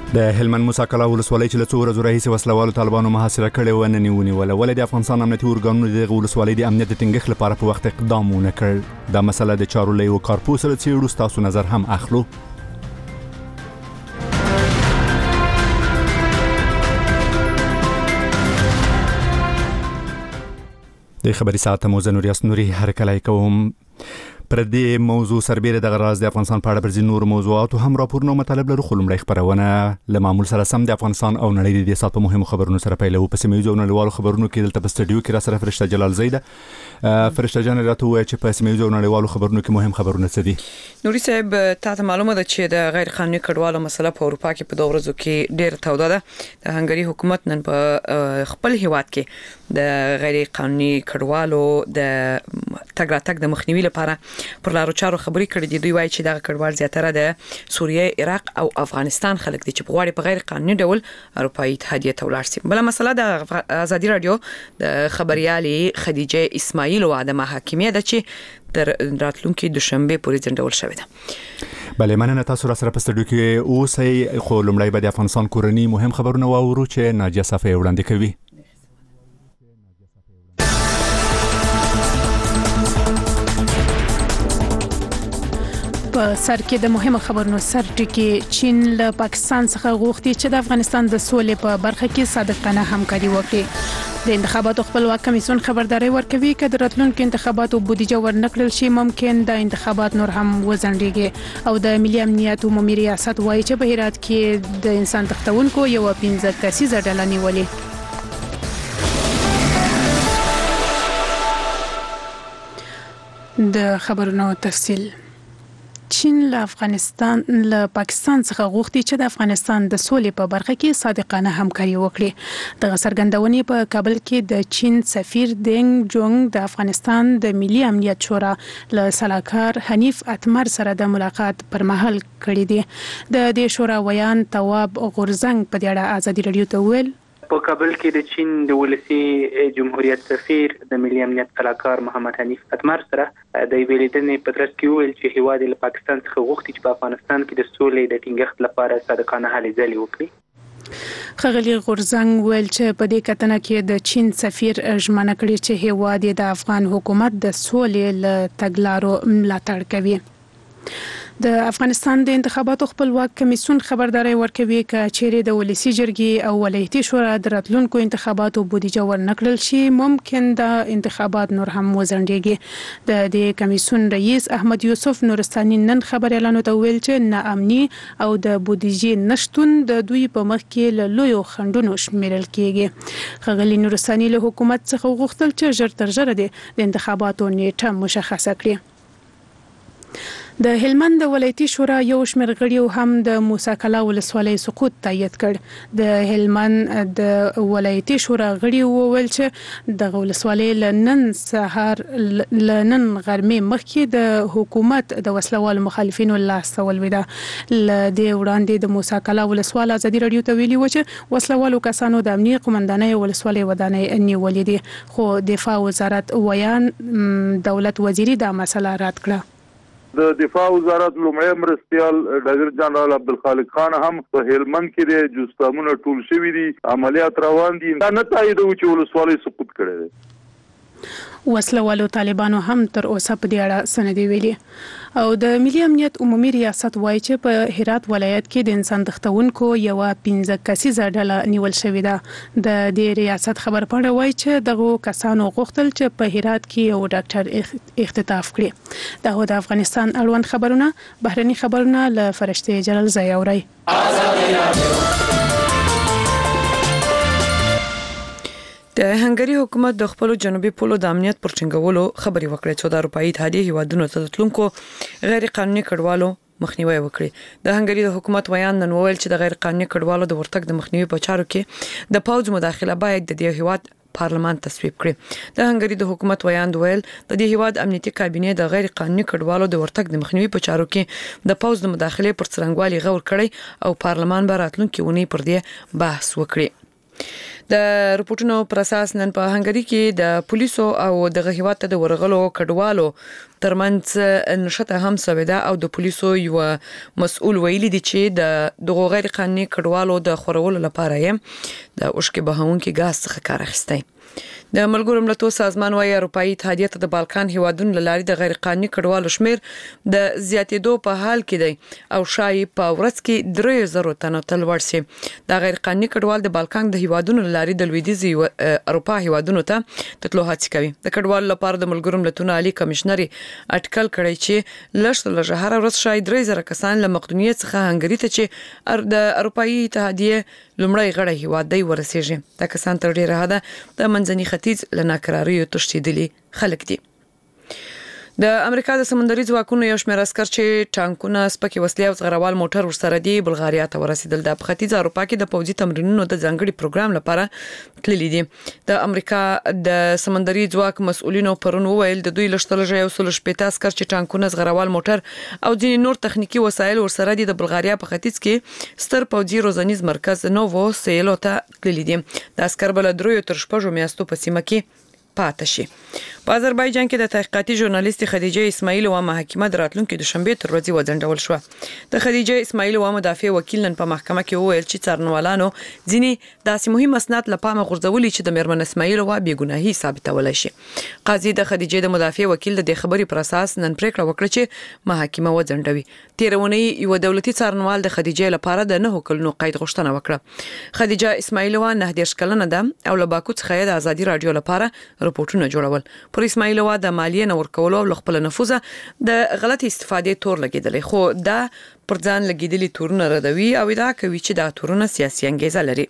د هلمند موسی کلا ولسوالۍ چې له څو ورځو راهیسې وسلوالو طالبانو محاصره کړې وه نن یې ونیوله، ولې د افغانستان امنیتي ارګانونو د دغې ولسوالۍ د امنیت د ټینګښت لپاره په وخت اقدام ونه کړ؟ دا مسله د چارو له یوه کارپوه سره څېړو، ستاسو نظر هم اخلو. د خبري ساعت مو زه نوریاس نوري هرکلی کوم. پر دې موضوع سربېره دغه راز د افغانستان په اړه پر ځینو نورو موضوعاتو هم راپورونه او مطالب لرو، خو لومړی خپرونه له معمول سره سم د افغانستان او نړۍ د دې ساعت په مهمو خبرونو سره پیلوو. په سیمه ییزو او نړیوالو خبرونو کې دلته په سټډیو کې را سره فرشته جلال زی ده. فرشته جان راته ووایه چې په سیمه ییزو او نړیوالو خبرونو کې مهم خبرونه څه دي؟ نوري صاحب، تاسو معلومه ده چې د غیر قانوني کډوالو مسله په اروپا کې په 2 ورځو کې ډېر توده ده. د هنګري حکومت نن په خپل هیواد کې د غیر قانوني کډوالو د تګ راتګ د مخنیوي لپاره پر لارو چارو خبري کړې دي. دوی وایي چې دغه کډوال زیاتره د سوریه، عراق او افغانستان خلک دي چې په غواړي په غیر قانوني ډول اروپאי اتحادیه ته ولاړ شي. بل مسله د ازادي رادیو د خبريالي خدیجه اسماعیل او ادم حکیمیه ده چې تر راتلونکي دوشنبه پورې ځنډول شوې ده. بله، مننه. تاسو را سره په سټډیو کې اوسئ، خو لومړی به د افغانستان کورني مهم خبرونه واورو چې ناجیه صافی وړاندې کوي. په سر کې د مهمو خبرونو سر ټکی چین له پاکستان څخه غوښتي چې د افغانستان د سولې په برخه کې صادقانه همکاري وکړي. د انتخاباتو خپلواک کمیسیون خبرداري ورکوي چې د راتلونکو انتخاباتو بودیجه ورنکړل شي ممکن د انتخابات نور هم وځنډيږي. او د ملي امنیت عمومي ریاست وایي چې په هرات کې د انسان تختونکو یو 15 کسیزه ډله نیولې. د خبرونو تفصیل. چین له پاکستان څخه غوښتي چې د افغانستان د سولې په برخه کې صادقانه همکاري وکړي. د څرګندونې په کابل کې د چین سفیر دینګ جونګ د افغانستان د ملي امنیت شورا له سلاکار حنیف اتمر سره د ملاقات پر مهال کړی دی. د دې شورا ویان تواب غورزنګ په دې اړه ازادي رادیو ته ویل. په کابل کې د چین د ولسی جمهوریت سفیر د ملي امنیت سلاکار محمد حنیف اتمر سره د ویلیدنې په ترڅ کې ویل چې هیواد له پاکستان څخه غوښتي چې په افغانستان کې د سولې د ټینګښت لپاره صادقانه هلې ځلې وکړي. خغلی غورزنګ ویل چې په دې کتنه کې د چین سفیر ژمنه کړې چې هیواد د افغان حکومت د سولې له تګلارو ملاتړ کوي. د افغانستان د انتخاباتو خپلواک کمیسیون خبرداري ورکوي چې چیرې د ولسی جرګې او ولایتي شورا د راتلونکو انتخاباتو بودیجه ورنکړل شي ممکن د انتخابات نور هم وځنډيږي. د دې کمیسیون رئیس احمد یوسف نورستاني نن خبر اعلان وکړ چې ناامني او د بودیجې نشټون د دوی په مخ کې له لویو خنډونو شمیرل کیږي. خغلی نورستاني له حکومت څخه غوښتل چې ژر تر ژره د انتخاباتو نیټه مشخصه کړي. د هلمند ولایتي شورا یو شمېر غړي هم د موسی کلا ولسوالۍ سقوط تایید کړ. د هلمند د ولایتي شورا غړي وویل چې د ولسوالۍ لنن سهار لنن غرمې مخکې د حکومت د وسلوال مخالفینو لاس ولويده. د وړاندې د موسی کلا ولسوال ازادي رادیو ته ویلي و چې وسلوالو کسانو د امنیت قومندانۍ ولسوالۍ ودانۍ نیولې دي، خو دفاع وزارت ویان دولت وزیری دا مسله رد کړه. د دفاع وزارت لومړی مرستیال ډاکټر جنرال عبدالخالق خان هم په هلمند کې د جوستامونه ټول شوی دي، عملیات روان دي. دا نه تایید و چې ولسوالۍ سقوط کړي دي. وسلوالو طالبانو هم تر اوسه په دې اړه سندې ویلي. او د ملي امنیت عمومي ریاست وایي چې په هرات ولایت کې د انسان تختونکو یو 15 کسیزه ډله نیول شوې ده. د دې ریاست خبر پاڼه وایي چې دغه کسانو غوښتل چې په هرات کې یو ډاکټر اختطاف کړي. دا د افغانستان اړوند خبرونه. بهرني خبرونه له فرشته جلال زی اوري. د هنګري حکومت د خپل جنوبي پولو د امنیت پر ټینګولو خبري وکړه چې د اروپאי اتحادیه هیوادونو ته تلونکو غیر قانوني کډوالو مخنیوي وکړي. د هنګري د حکومت ویان نن ویل چې د غیر قانوني کډوالو د ورتګ د مخنیوي په چارو کې د پوځ مداخله باید د دې هیواد پارلمان تصویب کړي. د هنګري د حکومت ویان ویل د دې هیواد امنیتي کابینه د غیر قانوني کډوالو د ورتګ د مخنیوي په چارو کې د پوځ د مداخله پر څرنګوالي غور کړي او پارلمان به راتلونکي ونی پر دې بحث وکړي. د رپورټونو پر اساس نن په هنګري کې د پولیسو او د هیواد ته د ورغلو کډوالو ترمنځ نشته هم سویدا او د پولیسو یو مسؤل ویلي دي چې د غیر قانوني کډوالو د خورولو لپاره یې د اوشکې بهونکي غاز څخه کار اخیستی. د ملګرو ملتونو سازمان وايي اروپאי اتحادیه ته د بالکان هیوادونو لاري د غیر قانوني کډوالو شمیر د زیاتېدو په حال کې دی او شایي په ورځ کې 3000 تنه تل ورسي. د غیر قانوني کډوال د بالکان د هیوادونو لاري د لویدیځي اروپا هیوادونو ته تطلو هڅه کوي. د کډوالو لپاره د ملګرو ملتونو عالی کمشنر اټکل کړی چې لږ هر ورځ شایي 3000 کسان له مقدونیه څخه هنګری ته چې د اروپאי اتحادیه لومړی غړی هیواد دی ورسیږي. دا کسان تر ډیره حده د منځني ختیځ لناکراریو تشدیدلي خلک دي. د امریکا د سمندري ځواکونو یو شمېر عسكر چې ټانکونه سپکې وسلې او زغروال موټر ورسره دي بلغاریا ته ورسېدل. د ختیځ اروپا کې د پوځي تمرینونو د ځانګړي پروګرام لپاره تللي دي. د امریکا د سمندري ځواک مسؤلینو پرون وویل د دوی لشتلجه یو سل شپېته عسكر چې ټانکونه زغروال موټر او ځینې نور تخنیکی وسایل ورسره دي د بلغاریا په ختیځ کې ستر پوځي روزنیز مرکز نوو سیلو ته تللي دي. د عسكر بل دروي تر شپږو میاشتو په سیمه کې پاتې شي. په آذربایجان کې د تحقیقاتي ژورنالیست خدیجه اسماعیل و محکمه دراتلونکو د شنبه تر ورځې وځنډول شو. د خدیجه اسماعیل و مدافع وکیل نن په محکمه کې وویل چې څارنوالانو ځینې داسې مهم اسناد لپاره غورځولي چې د میرمن اسماعیل و بیګناهي ثابتول شي. قاضي د خدیجه د مدافع وکیل د خبرې پر اساس نن پریکړه وکړه چې محکمه وځنډوي. تیرونی یو دولتي څارنوال د خدیجه لپاره د 9 کلونو قید غوښتنه وکړه. خدیجه اسماعیل و 19 کلنه ده او له باکو څخه د ازادي رادیو لپاره رپورټونه جوړول. پر اسماعیل و د مالیه نور کولو او خپل نفوذ د غلط استفادې تور لګیدل خو دا پر ځان لګیدلي تورونه ردوي او دا کوي چې دا تورونه سیاسي انګیزه لري.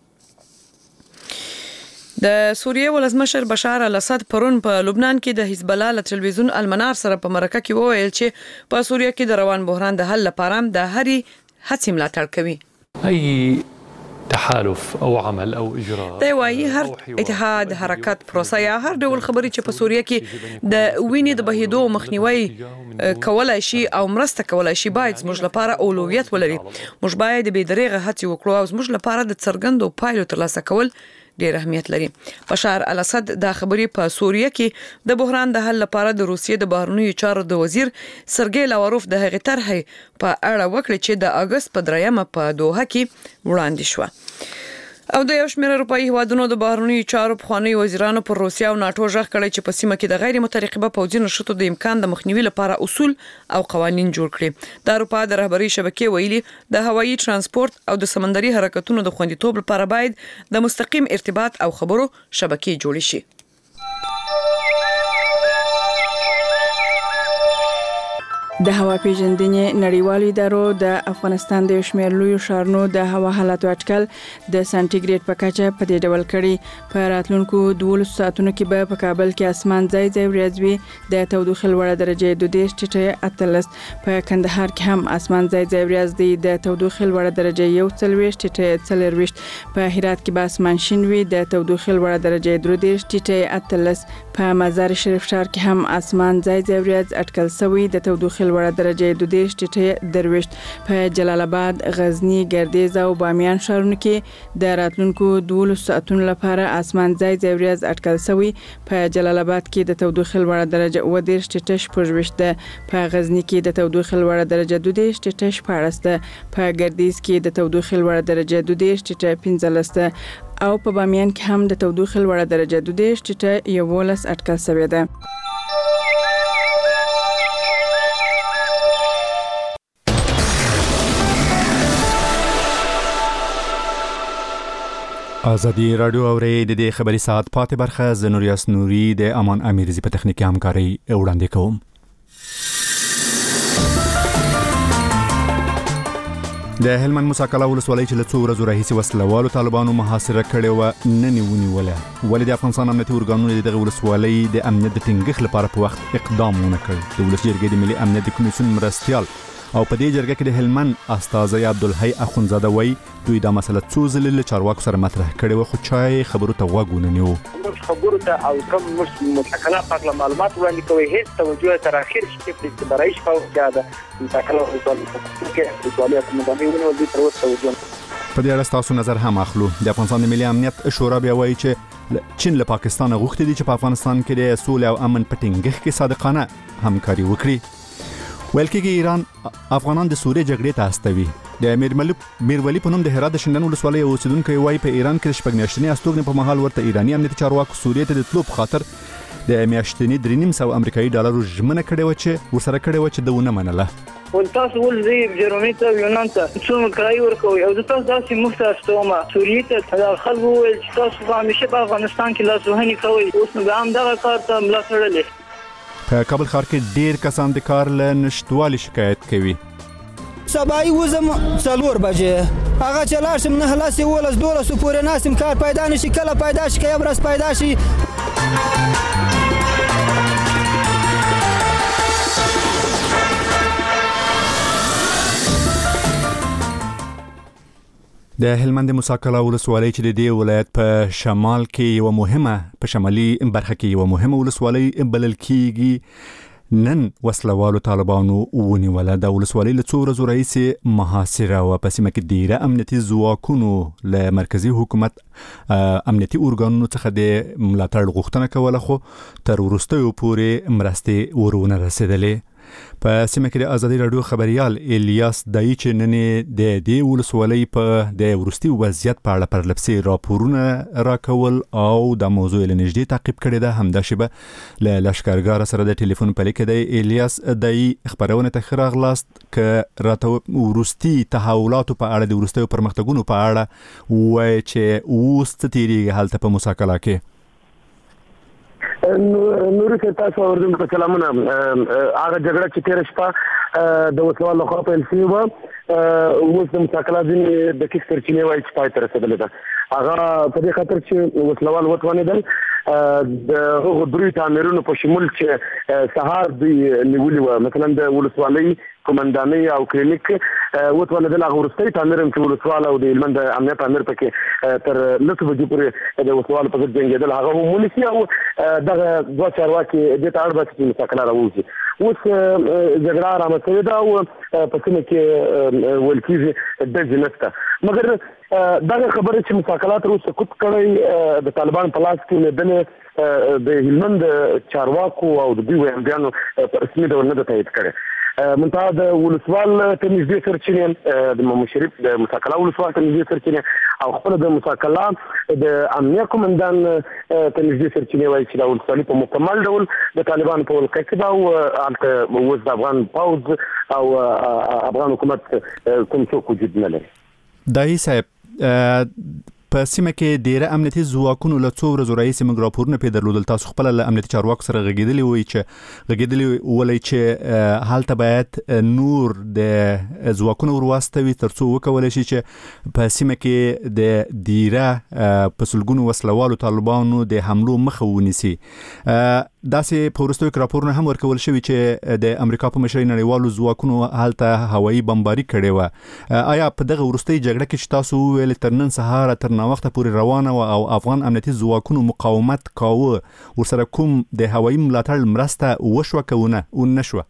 د سوریه ولسمشر بشار الاسد پرون په لبنان کې د حزب الله له تلویزیون المنار سره په مرکه کې وویل چې په سوریه کې د روان بحران د حل لپاره د هرې هڅې ملاتړ کوي. تحالف او عمل او اجراء دی وايي هر اتحاد حرکت پروسه یا هر ډول خبري چې په سوریه کې د وینې د بهیدو مخنیوي کولای شي او مرسته کولای شي باید زموږ لپاره اولویت ولري. موږ باید به دریغه هڅه وکړو او زموږ لپاره د څرګندو پایلو ترلاسه کول ډیر اهمیت لري. بشار الاسد دا خبري په سوریه کې د بحران د حل لپاره د روسیې د بهرنیو چارو د وزیر سرګی لاوروف د هغې طرحې په اړه وکړي چې د اگست په 3 په دوحه کې وړاندې شو. او د یو شمېر اروپאי هیوادونو د بهرنیو چارو پخوانی وزیرانو پر روسیا او ناتو ژغ کړی چې په سیمه کې د غیر مترقبه پوځي نشټو د امکان د مخنیوي لپاره اصول او قوانين جوړ کړي. د اروپا د رهبری شبکې ویلي د هوایي ترانسپورت او د سمندري حرکتونو د خوندیتوب لپاره باید د مستقیم ارتباط او خبرو شبکې جوړ شي. د هوا پیژندنې نړیوالو ادارو د افغانستان د شمېر لوی ښارونو د هوا حالاتو اټکل د سانتیګریډ په کچه په دې ډول کړي. په راتلونکو 12 ساعتونو کې به په کابل کې اسمان ځای ځای وریځ وي د تودوخې لوړه درجه 22 ټیټه 13. په کندهار کې هم اسمان ځای ځای وریځ دی د تودوخې لوړه درجه 41 ټیټه 24. په هرات کې به اسمان شین وي د تودوخې لوړه درجه 33 ټیټه 13. په مزار شریف ښار کې هم اسمان ځای ځای وریځ اټکل شوی د تودوخې لوړه درجه 22 ټیټه 23. په جلال آباد، غزنی، ګردیز او بامیان ښارونو کې د راتلونکو 12 ساعتونو لپاره اسمان ځای ځای وریځ اټکل شوی. په جلال آباد کې د تودوخې لوړه درجه 22 ټیټه 24 ده. په غزنی کې د تودوخې لوړه درجه 22 ټیټه 14 ده. په ګردیز کې د تودوخې لوړه درجه 22 ټیټه 15 ده او په بامیان کې هم د تودوخې لوړه درجه 22 ټیټه 11 اټکل شوی ده. ازادي رادیو اوري د دې خبري ساعت پاتې برخه زنوریاس نوري د امان امیرزي په تخنیکی همکاري وړاندې کوم. د هلمند مساکله ولسوالۍ چې له څو ورځو راهیسې وسلوالو طالبانو محاصره کړې و نن ونیوله. ولې د افغانستان امنیتي ارګانونو دغه ولسوالۍ د امنیت د ټینګښت لپاره په وخت اقدام ونه کړ. د ولس جرګې د ملي امنیت کمیسیون مرستیال او په دې جرګه کې د هلمند استاذ عبدالحی اخونزاده وای دوی دا مسله څو ځله له چارواکو سره مطرح کړې و خو چای خبرو ته غوږ ونه نیو. خبرو ته او کوم متکلم په معلومات وړاندې کوي هیڅ توجه تر اخر کې په استبرای شپه او جاده متکلم رسول کې رسولي کومه باندې ونه ولې تر اوسه توجه. په دې اړه تاسو نظر هم اخلو. د افغانستان د ملي امنیت شورا بیا وایي چې چین له پاکستان غوښتي دي چې په افغانستان کې د سولې او امن په ټینګښت کې صادقانه همکاري وکړي. ویل کېږي ایران افغانان د سوریې جګړې ته استوي. د میرولی په نوم د هرات د شندن ولسوالۍ اوسیدونکو وایي په ایران کې د شپږ میاشتنې استوګنې په مهال ورته ایراني امنیتي چارواکو سوریې ته د تلو په خاطر د میاشتنې 3.5 امریکایي ډالرو ژمنه کړې و چې ورسره کړې و چې دونه منله. تاسو ول زی جرمني ته یونان ته څومره کرای ورکوي او تاسو داسې مفته استوما سوریې ته خلکو ویل چې تاسو همیشه په افغانستان کې لاسوهني کوي اوس نو هم دغه کار ته ملا تړلې. په کابل ښار کې ډیر کسان د کار له نشټوالي شکایت کوي. سبای وزم 4 بجې هغه چلاشم نه خلاص ولس 12 پورې ناسم کار پیدا نشي کله پیدا شي کله برس پیدا شي. د هلمند موساکلا ولسوالۍ چې د دې ولایت په شمال کې یو مهمه په شمالي برخه کې یو مهمه ولسوالۍ بلل کېږي نن وسلوالو طالبانو ونیوله. د ولسوالۍ له څو ورځو راهیسې محاصره وه. په سیمه کې ډیره امنیتي ځواکونو له مرکزي حکومت امنیتي ارګانونو څخه د ملاتړ غوښتنه کوله خو تر وروستیو پورې مرستې ورونه رسېدلې. په سیمه کې د ازادي راډیو خبريال الیاس دای چې نن د دې ولسوالۍ په د ورستي وضعیت په اړه پرلپسې راپورونه راکول او د موضوع له نږدې تعقیب کړي ده. همدا شبه له لشکرګار سره د ټلیفون په لیک دی. الیاس دای خبرونه ته خراغلاست ک راته ورستي تحولات په اړه د ورستي پرمختګونو په اړه وای چې اوس تیریږي حالت په موساکلا کې. نوري تاسو اوردم په سلامونه. هغه جګړه چې تیر شپه د وسلوال لخوا پیل شوې وه اوس د موساکلا ځینې د کیس سرچینې وایي چې پای ته رسېدلې ده. هغه په دې خاطر چې وسلوال وتوانېدل د هغو دروي تعمیرونو په شمول چې سهار دوی نیولي وه. مثلا د ولسوالۍ کمانډانۍ او کلینیک وتوانېدل. هغه وروستی تعمیر هم چې ولسوال او د هلمند د امنیت امیر پکې تر 9 بجې پورې د وسلوالو په ضد جنګېدل. هغه هم ونیسي او دغه دوه چارواکي دې ته اړ باسي چې موساکلا راووځي. اوس جګړه رامنځته شوې ده او په سیمه کې ویل کېږي ډزې نشته. مګر دغه خبره چې موساکلا تر اوسه سقوط کړی د طالبان په لاس کې لیدنې د هلمند چارواکو او د دوی ویاندیانو په رسمي ډول نه ده تایید کړې. منتها د ولسوال ته نږدې سرچینې د محمد شریف د موساکلا ولسوال ته نږدې سرچینې او خپل د موساکلا د امنیه قومندان ته نږدې سرچینې وایي چې د ولسوالۍ په مکمل ډول د طالبانو په ولکه کې ده او هلته اوس د افغان پوځ او افغان حکومت کوم څوک وجود نه لري. دایي صاحب په سیمه کې ډیره امنیتي ځواکونو له څو ورځو راهیسې موږ راپورونه پې درلودل. تاسو خپله له امنیتي چارواکو سره غږېدلي ولئ چې هلته باید نور د ځواکونو ورواستوي تر څو وکولی شي چې په سیمه کې د ډیره په سلګونو وسلوالو طالبانو د حملو مخه ونیسي. داسې په وروستیو کې راپورونه هم ورکول شوي چې د امریکا په مشرۍ نړیوالو ځواکونو هلته هوایي بمباري کړې وه. آیا په دغه وروستۍ جګړه کې چې تاسو وویل تر نن سهاره تر ناوخته پورې روانه وه او افغان امنیتي ځواکونو مقاومت کاوه ورسره کوم د هوایي ملاتړ مرسته وشوه که ونه شوه؟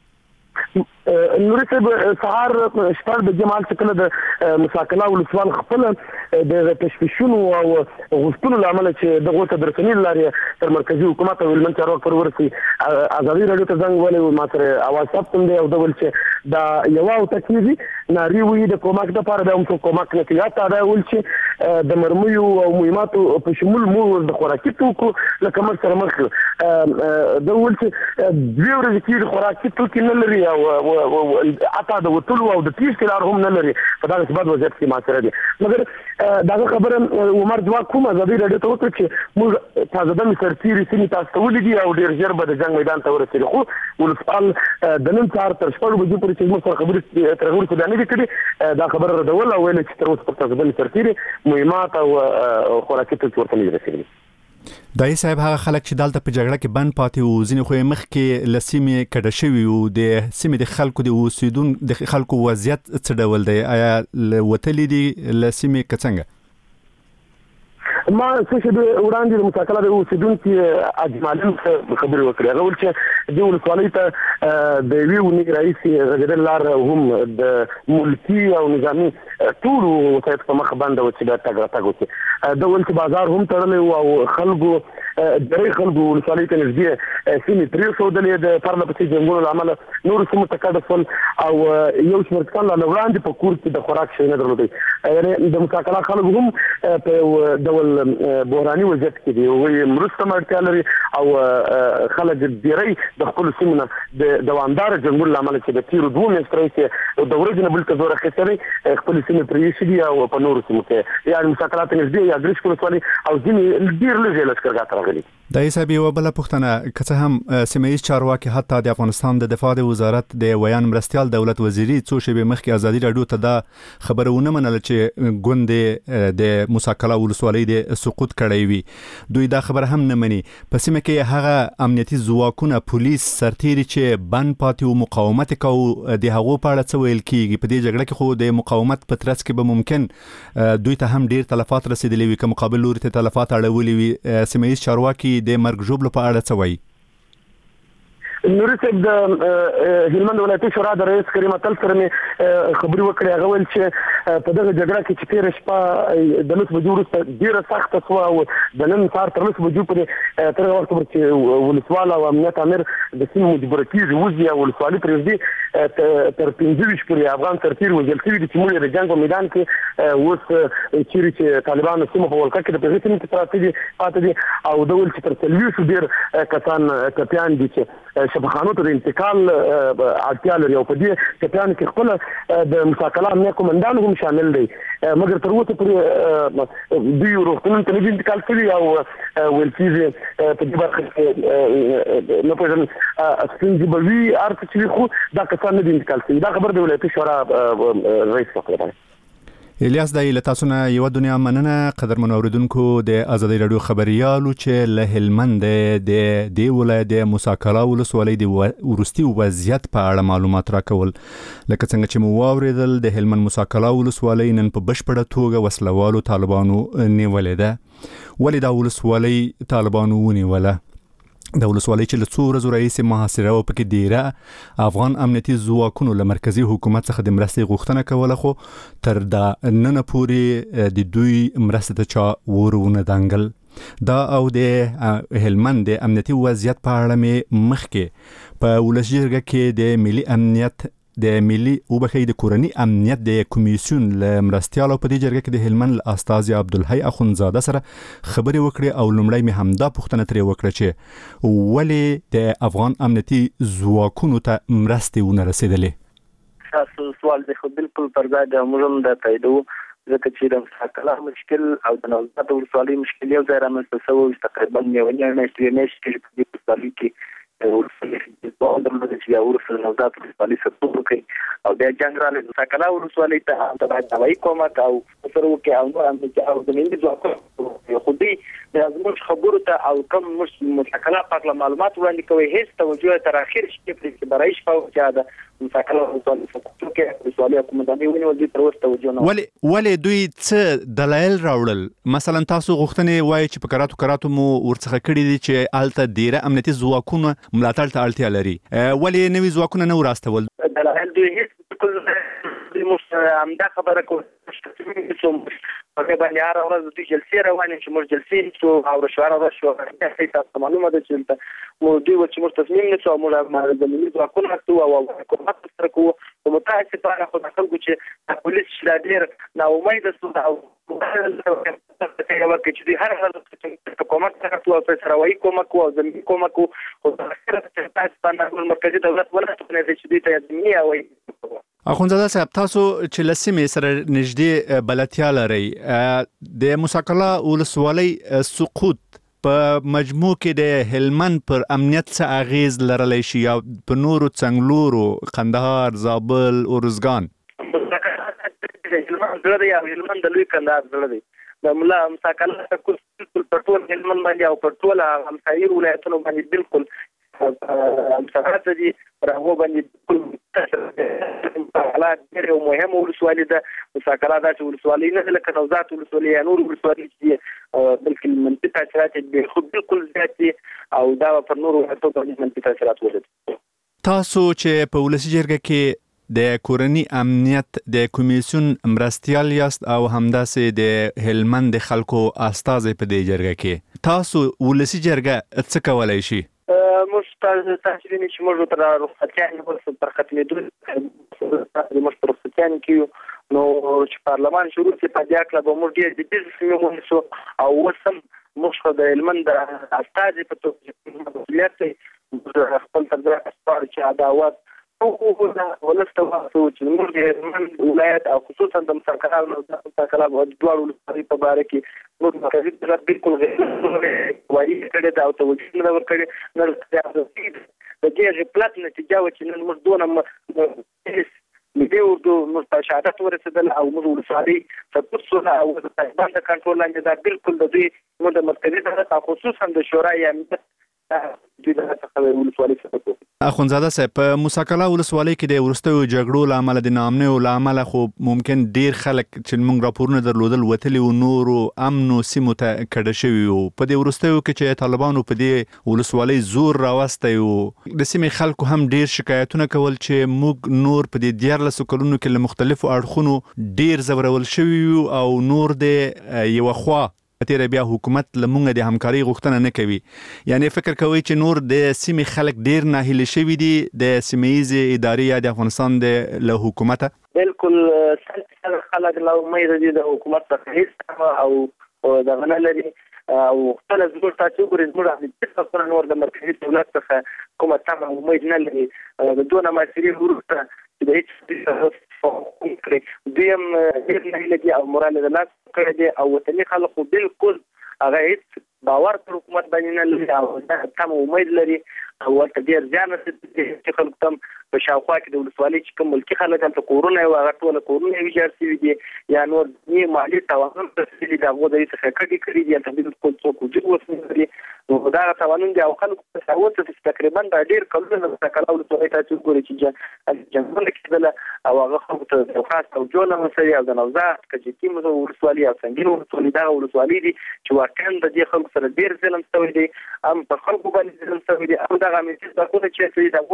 نوري صاحب سهار شپږ بجې مهال چې کله د موساکلا ولسوال خپل د تشویشونو او غوښتنو له امله چې دغو ته د رسنیو له لارې تر مرکزي حکومت او هلمند چارواکو پورې ورسي ازادي راډیو ته زنګ وهلی ما سره اواز ثبت هم دی او ده ویل چې دا یوه اوته کېږي نارې وایي د کومک دپاره بیا هم څوک کومک نه کوي. حتی دا ویل چې د مرمیو او مهماتو په شمول موږ د خوراکي توکو له کمښت سره مخ یو. ده ویل چې 2 ورځې کېږي خوراکي توکي نه لري او حتی د وتلو او د تیښتې لار هم نه لري. په دغسې بد وضعیت کې ما سره دي. مګر دغه خبره عمر ځواک کوم ازادي راډیو ته وکړه چې موږ تازه دمې سرتېري سیمې تاسو ته ولیدي او ډېر ژر به د جنګ میدان ته ورسېږي. خو ولسوال د نن سهار تر 6 بجې پورې چې زموږ سره خبرې تر هغه وروسته بیا نه دي کړي دا خبره ردول او ویل چې تر اوسه پر تازه دمې سرتېري مهمات او خوراکي توکي ورته نه دي رسېدلي. دایي صاحب هغه خلک چې دلته په جګړه کې بند پاتې وو ځینې خو یې مخکې له سیمې کډه شوي وو د سیمې د خلکو د اوسېدونکو د خلکو وضعیت څه ډول دی؟ آیا وتلي دي له سیمې که څنګه؟ ما څه چې وړاندې د مساکله د اوسیدونکو اجمالي خبرې وکړې هغه ول چې د ولسوالۍ ته د ویو نه رئیس غږدل لار هم د ملکی او نظامی ټول وسایط په مخ باندې و چې د تاګ وکړي د ول چې بازار هم تړلې او خلکو درې خلکو ولسوالۍ ته نږدې سیمې پرې شودلې د پرله پسې جنګونو لامل نور سیمو ته کډه شول او یو شمېر کسان له وړاندې په کور کې د خوراک شی نه درلودي یعنې د مساکله خلکو هم په ډول بحراني وضعیت کې دي او مرسته اړتیا لري او خلک ډېری د خپل سیمو نه د دوامدار جنګونو لامل چې د تیرو 2 میاشتو کې د ورځې نه بل څه زور اخیستلې خپل سیمې پرې شي او په نورو سیمو کې یعنې مساکله ته نږدې یا ګریش ولسوالۍ او ځینې ډېر لږ لښکرګاه ته راغلي. د حساب یو بل پښتنه که څه هم سیمه‌ایز چارواکي حتی د افغانستان د دفاع وزارت د ویان مرستيال دولت وزیری څو شیبې مخکې ازادي رادیو ته دا خبرونه منل چې ګوند د مساکله ولسوالۍ د سقوط کړی وي دوی دا خبر هم نه مني په سیمه کې هغه امنیتي ځواکونه پولیس سرتیري چې بن پاتې او مقاومت کوي د هغو په اړه څه ویل کیږي په دې جګړه کې خو د مقاومت په ترڅ کې به ممکن دوی ته هم ډیر تلفات رسیدلې وي که مقابل لوري ته تلفات اړولې وي سیمه‌ایز چارواکي د مرګ ژوبل په اړه څه وایي؟ نوري صاحب د هلمند ولایتي شورا د رئیس کریم اتل سره مې خبري وکړې هغه ویل چې په دغه جګړه کې چې تیر شپه د لس بجو وروسته ډیره سخته شوه او د نن سهار تر لس بجو پورې تر هغه وخته پورې چې ولسوال او امنیت امیر د سیمې مجبوره کېږي وځي او ولسوالي پرېږدي تر 15 پورې افغان سرتیر وژل شوي دي چې موږ د جنګ په میدان کې اوس چیرې چې طالبانو سیمه په ولکه کې د پېغې سیمې کې پاتې دي او د ول چې تر 40 ډېر کسان کپیان دي چې شبخانو ته د انتقال اړتیا لري او په دې کپیان کې خپل د مساکله امنیت کومندان هم شامل دي مګر تر اوسه پورې دوی روغتون ته نه انتقال کړي او ویل کېږي په دې برخه کې نه پوهېږم ستونزې به وي هر څه چې خو دا کسان نه دي انتقال کړي دا خبر د ولایتي شورا رئیس وکړی. الیاس دای له تاسو نه یو دنیا مننه قدرمن اوریدونکو د ازادي رادیو خبريالو چې له هلمند د ولایت د مساکله ولسوالۍ د ورستي وضعیت په اړه معلومات راکول لکه څنګه چې مو واوریدل د هلمند مساکله ولسوالۍ نن په بشپړه توګه وسلوالو طالبانو نیولې ده ولې دا ولسوالۍ طالبانو ونیوله د ولسوالۍ چې له څو ورځو راهیسې محاصره او پکې ډیره افغان امنیتي ځواکونو له مرکزي حکومت څخه د مرستې غوښتنه کوله خو تر دا نن پورې د دوی مرستې ته چا ورونه دانګل دا او د هلمند د امنیتي وضعیت په اړه مې مخکې په ولس جرګه کې د ملي امنیت د ملي او بخې د کورنی امنیت د کمیسیون له مرستيالو په دې جرګه کې د هلمند استاذ عبدالحی اخونزاده سره خبرې وکړې او لومړی مې همدا پوښتنه ترې وکړه چې ولې د افغان امنیتي ځواکونو ته مرستې ونه رسیدلې؟ تاسو سوال دی خو بالکل پر ځای د موږ د تاییدو ځکه چې د مساکله مشکل او د نوزاد ولسوالۍ مشکل یو ځای رامنځته شوی تقریبا یو میاشتې کې په دې ولسوالۍ کې ورسره چې ورسره نوزاد ولسوالۍ سره کوي او د جنگ را لږ مساکله ولسوالۍ ته د هوایي کومک او سره وکي او نور هم د ملي ځواکونو خو دې د زموږ خبرو ته او کوم مساکله په اړه معلومات وړاندې کوي هیڅ توجه تر اخر شي چې برای شپه چې دا مساکله ولسوالۍ سقوط کې ولسوالۍ کومنداني ونیول دي تر اوسه توجه نه ولې دوی څه دلایل راوړل مثلا تاسو غوښتنې وایي چې په کراتو مو ورڅخه کړی دي چې الته ډیره امنیتي ځواکونه ملاتړ ته اړتیا لري ولې نوي ځواکونه نه وراستول دلایل دوی هیڅ کله همدا خبره کوي په باندې هر ورځ د جلسې روانې چې موږ جلسې څو او رشوار راشو تاسو معلومه ده چې مو دوی چې موږ تصمیم نیسو موږ د ملي ځواکونو او حکومت سره کوو او متاسفانه خو د خلکو چې پولیس شلادر نا امید سو او چې دوی هر ورځ حکومت سره کوو او سروي کومک او زمینی کومک او د اخر تاسو مرکزی دولت ولا څه نه چې دوی ته زمینی او اخونزاده صاحب تاسو چې لسمې سره نږدې بلدتیا لرئ د مساکله ولسوالۍ سقوط په مجموع کې د هلمند پر امنیت څه اغیز لرلی شي یا په نورو څنګلورو قندهار زابل ارزګان هلمند زړه دی او هلمند د لوی کندهار زړه دی د ملا مساکله په ټول هلمند باندې او په ټول همسایي ولایتونو باندې بالکل مساکله دي راغو باندې حالات ډېر مهم ولسوالۍ ده مساکله د ولسوالۍ نه لکه نوزاد ولسوالۍ یا نور ولسوالۍ چې بلکې منفي تاثیرات به خو بالکل زیات او دا پر نورو ولایتونو باندې منفي تاثیرات ولري. تاسو چې په ولسی جرګه کې د کورنی امنیت د کمیسیون مرستیال یاست او همداسې د هلمند خلکو استازي په دې جرګه کې، تاسو ولسی جرګه څه کولای شي؟ موږ تاسو وینئ چې موږ تر رخصتیانې وروسته پر ختمېدو موږ پر رخصتیانې کې نو چې پارلمان شروع شي په دې اړه به موږ ډېر جدي سیمه ونیسو او اوس هم موږ د هلمند استازي په توګه مسؤلیت خپل تر ځای اسپار چې عداوت ولسته واسو چې موږ د هلمند ولایت او خصوصا د مساکلاب د دوړو لپاره په باره کې موږ مرکزي دولت بالکل وایي کړي دا او توجه نه ورکړي نه د دې غفلت نتیجه و چې نن موږ دونه ملي اردو موږ شهادت ورسېدل او موږ ولسوالي سقوط شوه او د طالبان د کنټرول لاندې دا بالکل د دوی موږ د مرکزي دولت او خصوصا د شورای امنیت اخونزاده صاحب په موساکلا ولسوالۍ کې د ورستیو جګړو لامل د نامنو لامل خو ممکن ډیر خلک چې موږ راپورونه درلودل وتلی او نور امن او سیمو ته کډه شوی او په دې ورستیو کې چې طالبانو په دې ولسوالۍ زور راوستي او د سیمې خلکو هم ډیر شکایتونه کول چې موږ نور په دې 14 کلونو کې له مختلفو اړخونو ډیر زورول شوی او نور د یو خوا تیر بیا حکومت لمونږ د همکاري غوښتنه نه کوي. یعنی فکر کوي چې نور د سیمې خلک ډیر ناهیله شوی دي د سیمه‌ایزه ادارې د افغانستان د له حکومت. بالکل خلک له امید دي د حکومت څخه هیڅ او د غنلري او خپل زور تاسو ګورئ موږ د څه نور د مرکزي دولت څخه کومه تم امید نه لري د دونه مسیري ورته د هیڅ دیم نه لګي او مورال د لاس کړی دی او وطني خلکو بالکل هغه هیڅ باور پر حکومت باندې نه لري او تم امید لري او ورته ډیر ځان چې خلک تم په شاوخوا کې د ولسوالۍ چې کوم ملکي خلک هم کورونه او هغه ټول کورونه ویجاړ شوي دي یا نور نه مالي توازن ترسي دا غو د څه کړي کړي دي چې بالکل څوک وجود وسني نو دا توازن دی او خلکو په ساوت تقریبا دا ډیر کلونه د تکلاو ولسوالۍ ته ګوري چې جنګونه کېدل او هغه خلکو ته خاص او جوړه مسئله او د نوزاد کجتی مو ولسوالۍ او څنګه ولسوالۍ دا ولسوالۍ دي چې واقعا د دې خلکو سره ډیر ظلم شوی دی هم په خلکو باندې ظلم شوی دی او دا غوښتنه دا کومه چې دا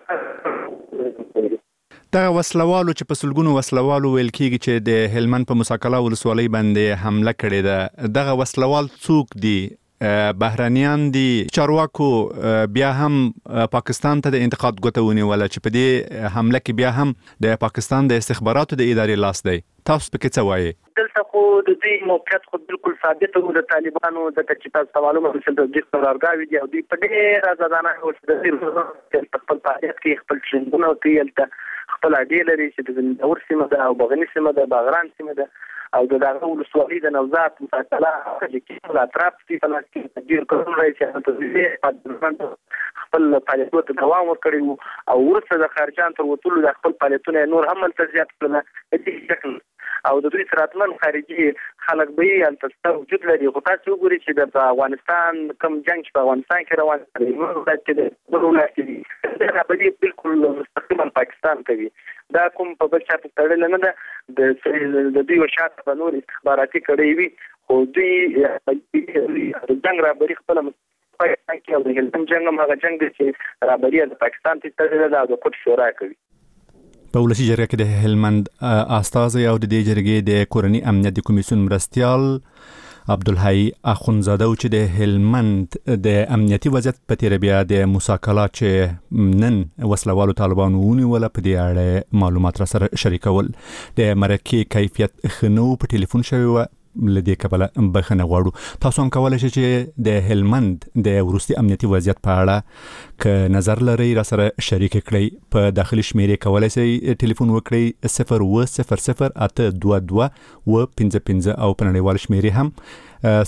دا وسلوالو چې په سلګونو وسلوالو ویل کېږي چې د هلمند په موساکلا ولسوالۍ باندې حمله کړې ده دغه وسلوال څوک دي بهرانيان دي چارواکو بیا هم پاکستان ته د انتقاد غوښتونی ولا چې په دې حمله کې بیا هم د پاکستان د استخباراتو د ادارې لاس دی تاسو په کې څه وایي دلته خو د دې موقعیت خو بالکل ثابت وو د طالبانو د تجهیزات معلومه چې د دې قرارګاوي دي او دوی په ډېر ازادانه او د خپل فعالیت کې خپل ټریننګونه کوي خپل اډې لري چې د اور سیمه ده او بغنی سیمه ده باغران سیمه ده او د دغه ولسوالۍ د نوزاد مساکلا چې لا اطراف دي فلسطین ډیر کوم راځي چې خپل فعالیتونو ته دوام ورکړي او ورسره د خارجان تر وټولو د خپل فعالیتونو نور هم تزیات کړل او د دوی سراتمن خارجي خلک به یې البته وجود لري خو تاسو وګورئ چې د افغانستان کوم جنگ په افغانستان کې روان دی نو دا چې د ولایت دا به بالکل مستقیما پاکستان کوي دا کوم په بل چا په تړل نه ده د دوی وشات په نور استخباراتي کړي وي خو دوی د جنگ را بری خپل پاکستان کې او د هلمند جنگ هغه جنگ چې را بری د پاکستان ته تړل ده د کوټ شورا کوي په ولسی جرګه کې د هلمند استازي او د دې جرګې د کورنی امنیت د کمیسیون مرستیال عبدالحی اخونزاده چې د هلمند د امنیتي وضعیت په تیر بیا د موساکلا چې نن وسلوالو طالبانو ونیول په دې اړه معلومات را سره شریکول د مرکه کیفیت خنو په ټلیفون شوی لدې کبله بخنه غواړو تاسو هم کولای شئ چې د هلمند د ورستي امنیتي وضعیت په اړه ک نظر لري را سره شریک کړئ په داخلي شمیرې کولای شئ ټلیفون وکړئ 0 822 و 55 او په نړیوال شمیرې هم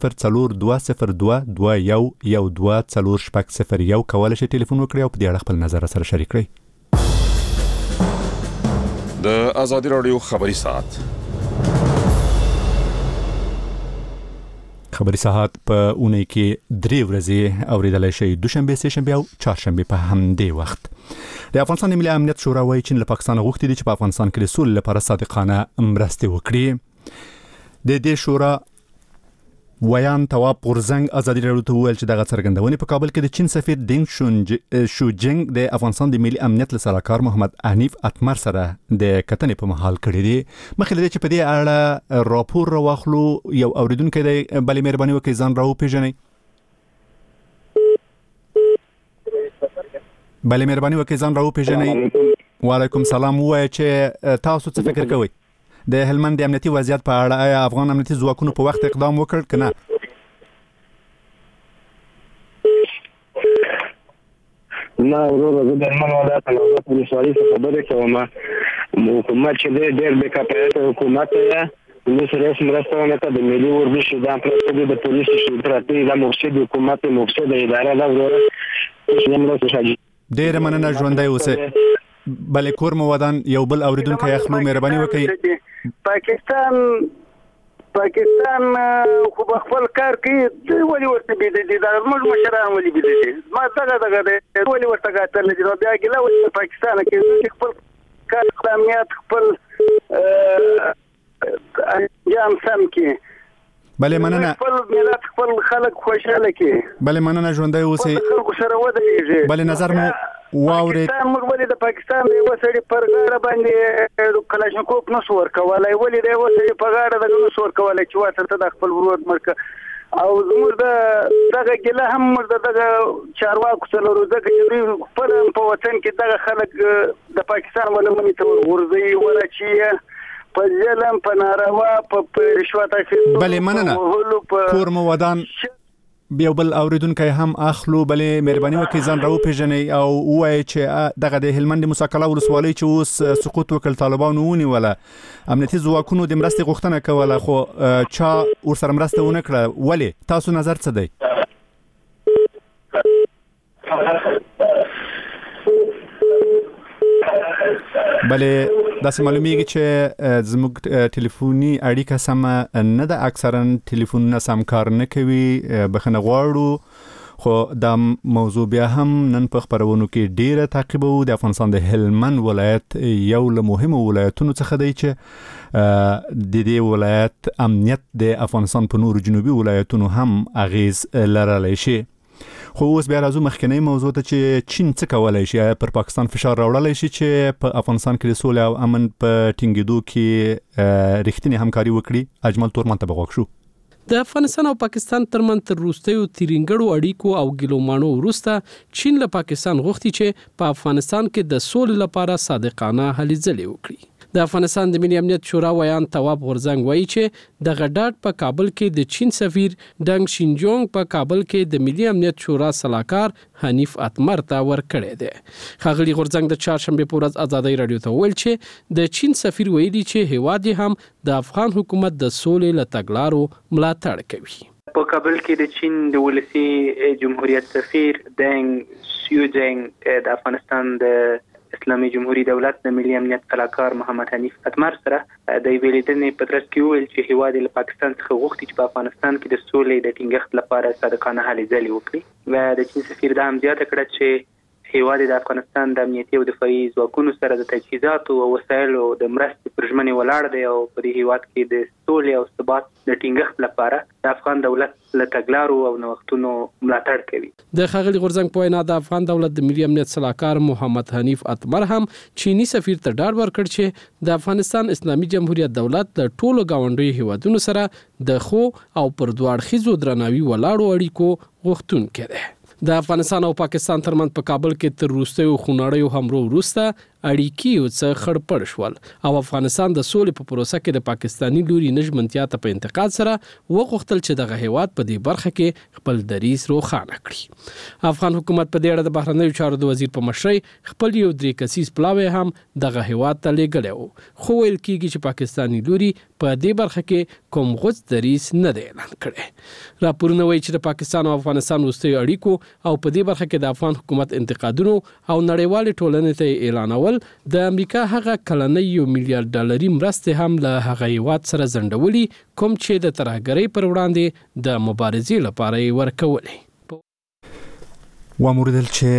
0022211240 کولای شئ ټلیفون وکړئ او په دې اړه خپل نظر سره شریک کړئ د آزادي رادیو خبري ساعت خبري ساعت په اونۍ کې 3 ورځې اوریدلای شي دوشنبه سه شنبه او چهارشنبه په همدې وخت د افغانستان ملي امنیت شورا وایي چې له پاکستان غوښتي دي چې په افغانستان کې د سولې لپاره صادقانه مرستې وکړي د دې شورا ویان تواب غورزنګ ازادي راډیو ته وویل چې دغه څرګندونې په کابل کې د چین سفیر دینګ شوجنګ د افغانستان د ملي امنیت لسلاکار محمد حنیف اتمر سره د کتنې په محل کړی دی. مخکې له دې چې په دې اړه راپور راوخلو یو اوریدونکو دی، بلې مهرباني وکړئ ځان راوپېژنئ. بلې مهرباني وکړئ ځان راوپېژنئ. وعلیکم سلام. ووایئ چې تاسو څه فکر کوئ د هلمند د امنیتي وضعیت په اړه؟ آیا افغان امنیتي ځواکونو په وخت اقدام وکړ که نه؟ نه ورور، زه د هلمند ولایت نوزاد ولسوالۍ څخه خبرې کوم. حکومت چې دی ډېر بې کفایته حکومت دی. پولیس رئیس مرسته ونه کړه. د ملي اردو شیطان پرسته دی، د پولیس پرتې دا مفسد حکومت مفسد اداره ده وروره. ډېره مننه، ژوندی اوسئ. بلې کور مو ودان یو بل اوریدونکی اخلو، مهرباني وکړئ. پاکستان خو خپل کار کوي، ولې ورته بيدې دي؟ دا موږ مشران ولې بيدې دي؟ ما دغه دی ولې ورته قاتل دي؟ نو بیا ګیله ولې پاکستان کې خپل کار خدمات خپل انجام سم کې. بلې مننه. خپل ملت خپل خلک خوشاله کې. بلې مننه، ژوندی اوسئ. خلکو سره ودرېږي. بلې نظر مو واورید. موږ ولې د پاکستان یو سړي پر غاړه باندې کلاشینکوف نشو ورکولای؟ ولې د یو سړي په غاړه د نشو ورکولای چې واسطه د خپل ورور مرکه؟ او زموږ دغه ګله هم موږ دغه چارواکو سره روزه کې خپل په وطن کې دغه خلک د پاکستان ولمنې ته ورغورځي ورچی په ظلم په ناروا په رشوت اخیستو. بلې مننه. کور مو ودان یو بل اوریدونکی هم اخلو. بلې مهرباني وکړئ ځان راوپېژنئ او ووایئ چې دغه د هلمند مساکله ولسوالۍ چې اوس سقوط وکړ، طالبانو ونیوله، امنیتي ځواکونو د مرستې غوښتنه کوله خو چا ورسره مرسته ونه کړه. ولې؟ تاسو نظر څه دی؟ بلې داسې معلومیږي چې زموږ ټلیفوني اړیکه سمه نه ده، اکثرا ټلیفونونه سم کار نه کوي، بخښنه غواړو. خو دا موضوع بیا هم نن په خبرونو کې ډیره تعقیبو. د افغانستان د هلمند ولایت یو له مهمو ولایتونو څخه دی چې د دې ولایت امنیت د افغانستان په نورو جنوبي ولایتونو هم اغیز لرلی شي. خو اوس بیا راځو مخکنی موضوع ته چې چین څه کولای شي؟ پر پاکستان فشار راوړلی شي چې په افغانستان کې د سولې او امن په ټینګېدو کې رښتینې همکاري وکړي؟ اجمل تورمان ته بغوښ شو. د افغانستان او پاکستان ترمنځ تر وروستیو تیرینګړو اړیکو او ګیلومانو وروسته چین له پاکستان غوښتي چې په افغانستان کې د سولې لپاره صادقانه هلې ځلې وکړي. د افغانستان د ملي امنیت شورا ویان تواب غورزنګ وایي چې د غډاټ په کابل کې د چین سفیر ډنګ شینجونګ په کابل کې د ملي امنیت شورا سلاکار حنیف اتمر ته ورکړی دی. ښاغلي غورزنګ د چهارشنبه په ورځ ازادي راډیو ته وویل چې د چین سفیر ویلي چې هیواد هم د افغان حکومت د سولې له تګلارو ملاتړ کوي. په کابل کې د چین د ولسی جمهوریت سفیر ډنګ شوجنګ د افغانستان د اسلامي جمهوریت دولت د ملي امنیت سلاکار محمد حنیف اتمر سره د ویلیدنې په ترڅ کې ویل چې هیواد له پاکستان څخه غوښتي چې په افغانستان کې د سولې د ټینګښت لپاره صادقانه هلې ځلې وکړي. و د چین سفیر دا هم زیاته کړه چې هیواد د افغانستان د امنیتي او دفاعي ځواکونو سره د تجهیزاتو او وسایلو د مرستې پر ژمنې ولاړ دی او په دې هیواد کې د سولې او ثبات د ټینګښت لپاره د افغان دولت له تګلارو او نوښتونو ملاتړ کوي. د ښاغلي غورزنګ په وینا د افغان دولت د ملي امنیت سلاکار محمد حنیف اتمر هم چینی سفیر ته ډاډ ورکړ چې د افغانستان اسلامي جمهوریت دولت د ټولو گاونډیو هیوادونو سره د خو او پر دوه اړخیزو درناوي ولاړو اړیکو غوښتونکی دی. د افغانستان او پاکستان ترمنځ په کابل کې تر وروستیو خونړیو حملو وروسته اړیکې څه خړپړ شول او افغانستان د سولې په پروسه کې د پاکستانی لوري نژمنتیا ته په انتقاد سره وغوښتل چې دغه هیواد په دې برخه کې خپل دریځ روښانه کړي. افغان حکومت په دې اړه د بهرنیو چارو د وزیر په مشرۍ خپل یو 3 کسیز پلاوی هم دغه هیواد ته لیږلی و، خو ویل کېږي چې پاکستانی لوري په دې برخه کې کوم غوڅ دریځ نه دی اعلان کړی. راپورونه وایي چې د پاکستان او افغانستان وروستیو اړیکو او په دې برخه کې د افغان حکومت انتقادونو او نړیوالې ټولنې ته اعلانول د امریکا هغه کلنۍ $1 میلیارډ مرستې هم له هغه هیواد سره ځنډولي کوم چې د ترهګرۍ پر وړاندې د مبارزې لپاره ورکولې. واموردل چې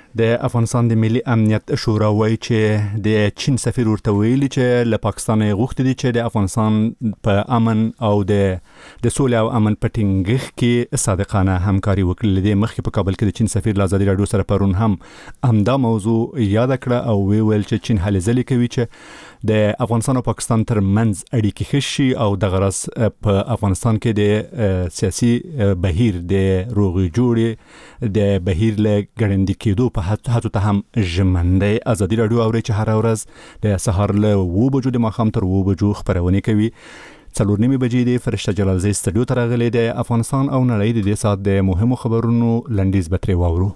د افغانستان د ملي امنیت شورا وایي چې د چین سفیر ورته ویلي چې له پاکستان غوښتي دي چې د افغانستان په امن او د سولې او امن په ټینګښت کې صادقانه همکاري وکړي. د مخکې په کابل کې د چین سفیر له ازادي رادیو سره پرون هم همدا موضوع یاد کړه او ویل چې چین هلې ځلې کوي چې د افغانستان او پاکستان ترمنځ اړیکې ښه شي او د غرض په افغانستان کې د سیاسي بهیر د روغې جوړې د بهیر له ګړندي کېدو په هڅو ته هم ژمنده. ازادي رادیو اوري چې هر ورځ د سهار له 2 بجو د ماښام تر 2 بجو خبرونه کوي. 4:30 بجې د فرشته جلالزی استودیو ته راغلي د افغانستان او نړۍ د دې سات د مهمو خبرونو لنډیز به ترې واورو.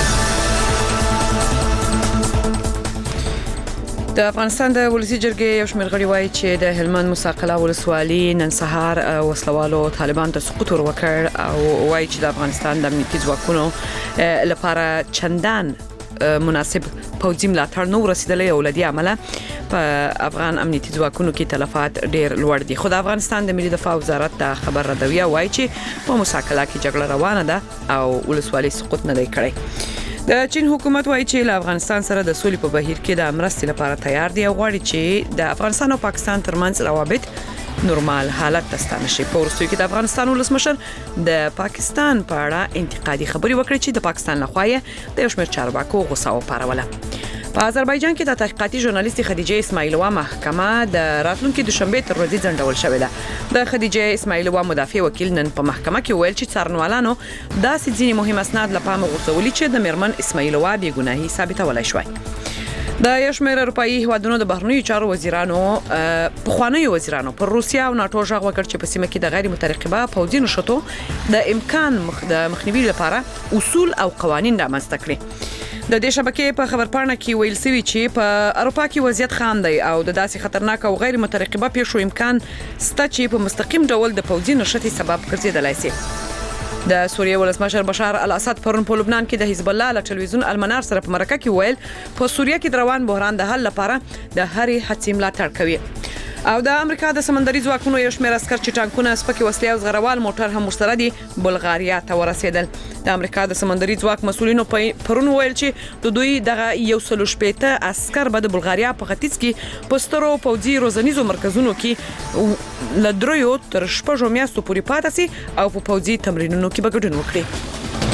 د افغانستان د ولسی جرګې یو شمېر غړي وایي چې د هلمند مساقله ولسوالي نن سهار وسلوالو طالبان ته سقوط ورکړ او وایي چې د افغانستان د امنیتي ځواکونو لپاره چندان مناسب پوځي ملاتړ نو رسیدلې او لدی عمله په افغان امنیتي ځواکونو کې تلفات ډېر لوړ دي. خو د افغانستان د ملي دفاع وزارت د خبر ردویه وایي چې په مساقله کې جګړه روانه ده او ولسوالي سقوط نه دی کړی. د چین حکومت وایي چې له افغانستان سره د سولې په بهیر کې د مرستې لپاره تیار دی او غواړي چې د افغانستان او پاکستان ترمنځ روابط نورمال حالت ته ستانه شي. په وروستیو کې د افغانستان ولسمشر د پاکستان په اړه انتقادي خبرې وکړې چې د پاکستان لخوا یې د یو شمېر چارواکو غوسه وپاروله. په آذربایجان کې د تحقیقاتي ژورنالیست خدیجه اسماعیلووا محکمه د راتلونکي دوشنبه تر ورځې ځنډول شوې ده. د خدیجه اسماعیلووا مدافع وکیل نن په محکمه کې ویل چې څارنوالانو داسې ځینې مهم اسناد له پامه غورځولي چې د میرمن اسماعیلووا بېګناهي ثابتولای شوی. د یو شمېر اروپאי هیوادونو د بهرنیو چارو وزیرانو پخوانیو وزیرانو پر روسیا او ناتو ژغ وکړ چې په سیمه کې د غیر مترقبه پوځي نشټو د امکان د مخنیوي لپاره اصول او قوانین رامنځته کړي. د دې شبکې په خبرپاڼه کې ویل شوی چې په اروپا کې وضعیت خام دی او د داسې خطرناک او غیر مترقبه پیښو امکان شته چې په مستقیم ډول د پوځي نشټې سبب ګرځیدلای شي. د سوریه ولسمشر بشار الاسد پرون په لبنان کې د حزب الله له ټلویزیون المنار سره په مرکه کې ویل په سوریه کې د روان بحران د حل لپاره د هرې هڅې ملاتړ کوي. او د امریکا د سمندري ځواکونو یو شمېر عسكر چې ټانکونه سپکې وسلې او زغروال موټر هم ورسره دي بلغاریا ته ورسېدل. د امریکا د سمندري ځواک مسؤلینو پرون ویل چې د دوی دغه 160 عسكر به د بلغاریا په ختیځ کې په سترو پوځي روزنیزو مرکزونو کې له 3 تر 6 میاشتو پورې پاتې سي او په پوځي تمرینونو کې به ګډون وکړي.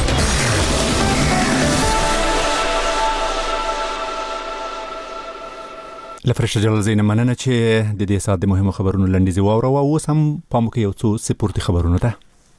لفرشته جلالزی نه مننه چې د دې سات د مهمو خبرونو لنډیز واورو او اوس هم پام وکړئ یو څو سپورتي خبرونه ته.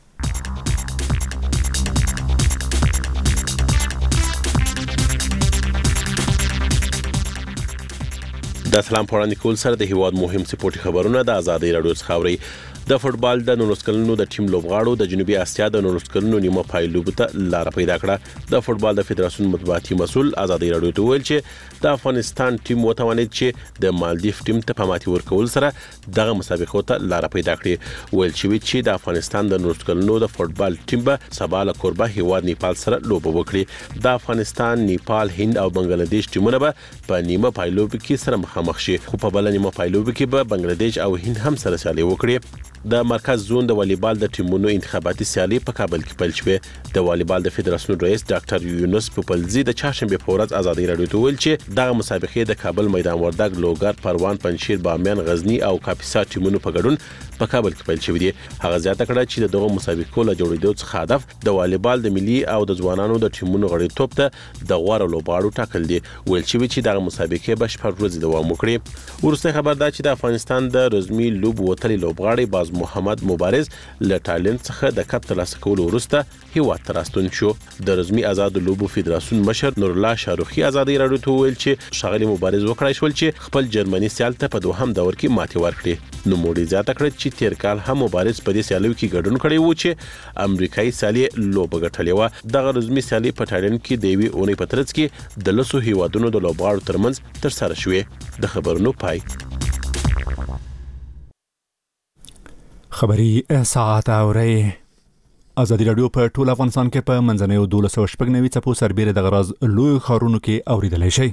د سلام پوراندې کول سره د هیواد مهم سپورتي خبرونه د ازادي رادیو څخه اوري. د فوتبال د 19 کلنو د ټیم لوبغاړو د جنوبي اسیا د 19 کلنو نیمه پایلوب ته لار پیدا کړه. د فوتبال د فدراسیون مطبوعاتي مسول ازادي رادیو ته ویل چې د افغانستان ټیم وتوانید چې د مالدیف ټیم ته په ماتي ورکول سره دغه مسابقه ته لار پیدا کړي. ویل چې د افغانستان د 19 کلنو د فوتبال ټیم به سبا له کوربه هیواد نیپال سره لوبه وکړي. د افغانستان، نیپال، هند او بنگلاديش ټیمونه به په نیمه پایلوب کې سره مخامخ شي. خو په بل نیمه پایلوب کې به بنگلاديش او هند هم سره سیالي وکړي. د مرکز زون د والیبال د ټیمونو انتخاباتي سیالي په کابل کې پیل شوه. د والیبال د فدراسیون رئیس ډاکټر یونس پوپلزی د چهارشنبه په ورځ ازادي رادیو ته ویل چې دغه مسابقه د کابل میدان وردګ، لوګر، پروان، پنجشیر، بامیان، غزنی او کاپیسا ټیمونو په ګډون په کابل کې پیل شوې دي. هغه زیاته کړه چې دغه مسابقو له جوړېدو څخه هدف د والیبال د ملي او د ځوانانو د ټیمونو غړیتوب ته د غوړو لوبغاړو ټاکل دي. ویل چې دغه مسابقه به شپږ ورځې دوام وکړي. ورسته خبر ده چې د افغانستان د رزمي لوب وتلي لوبغاړي باز محمد مبارز له ټالنت څخه د کپ ترلاسه کولو وروسته هیواد ته راستون شو. د رزمي آزاد لوبو فدراسیون مشر نور الله شاروخي ازادي رادیو ته ویل چې شغلي مبارز وکړای شول چې خپل جرمني سیال ته په دوهم دور کې ماتې ورکړي. نو موډي زیاته کړ چې تیر کال هم مبارز په دې سیالیو کې ګډون کړی و چې امریکایي سیالي لوبه ګټلې و. دغه رزمي سیالي په ټالنت کې د وی اونۍ په ترڅ کې د لسو هیوادونو د لوبغاړو ترمنځ تر سره شوې. د خبرونو پای. خبری ساعت اوري ازادي رادیو په ټول افغانستان کې په منځنیو 1290 څپو سربېره د غراز لوی خارونو کې اوریدلای شي.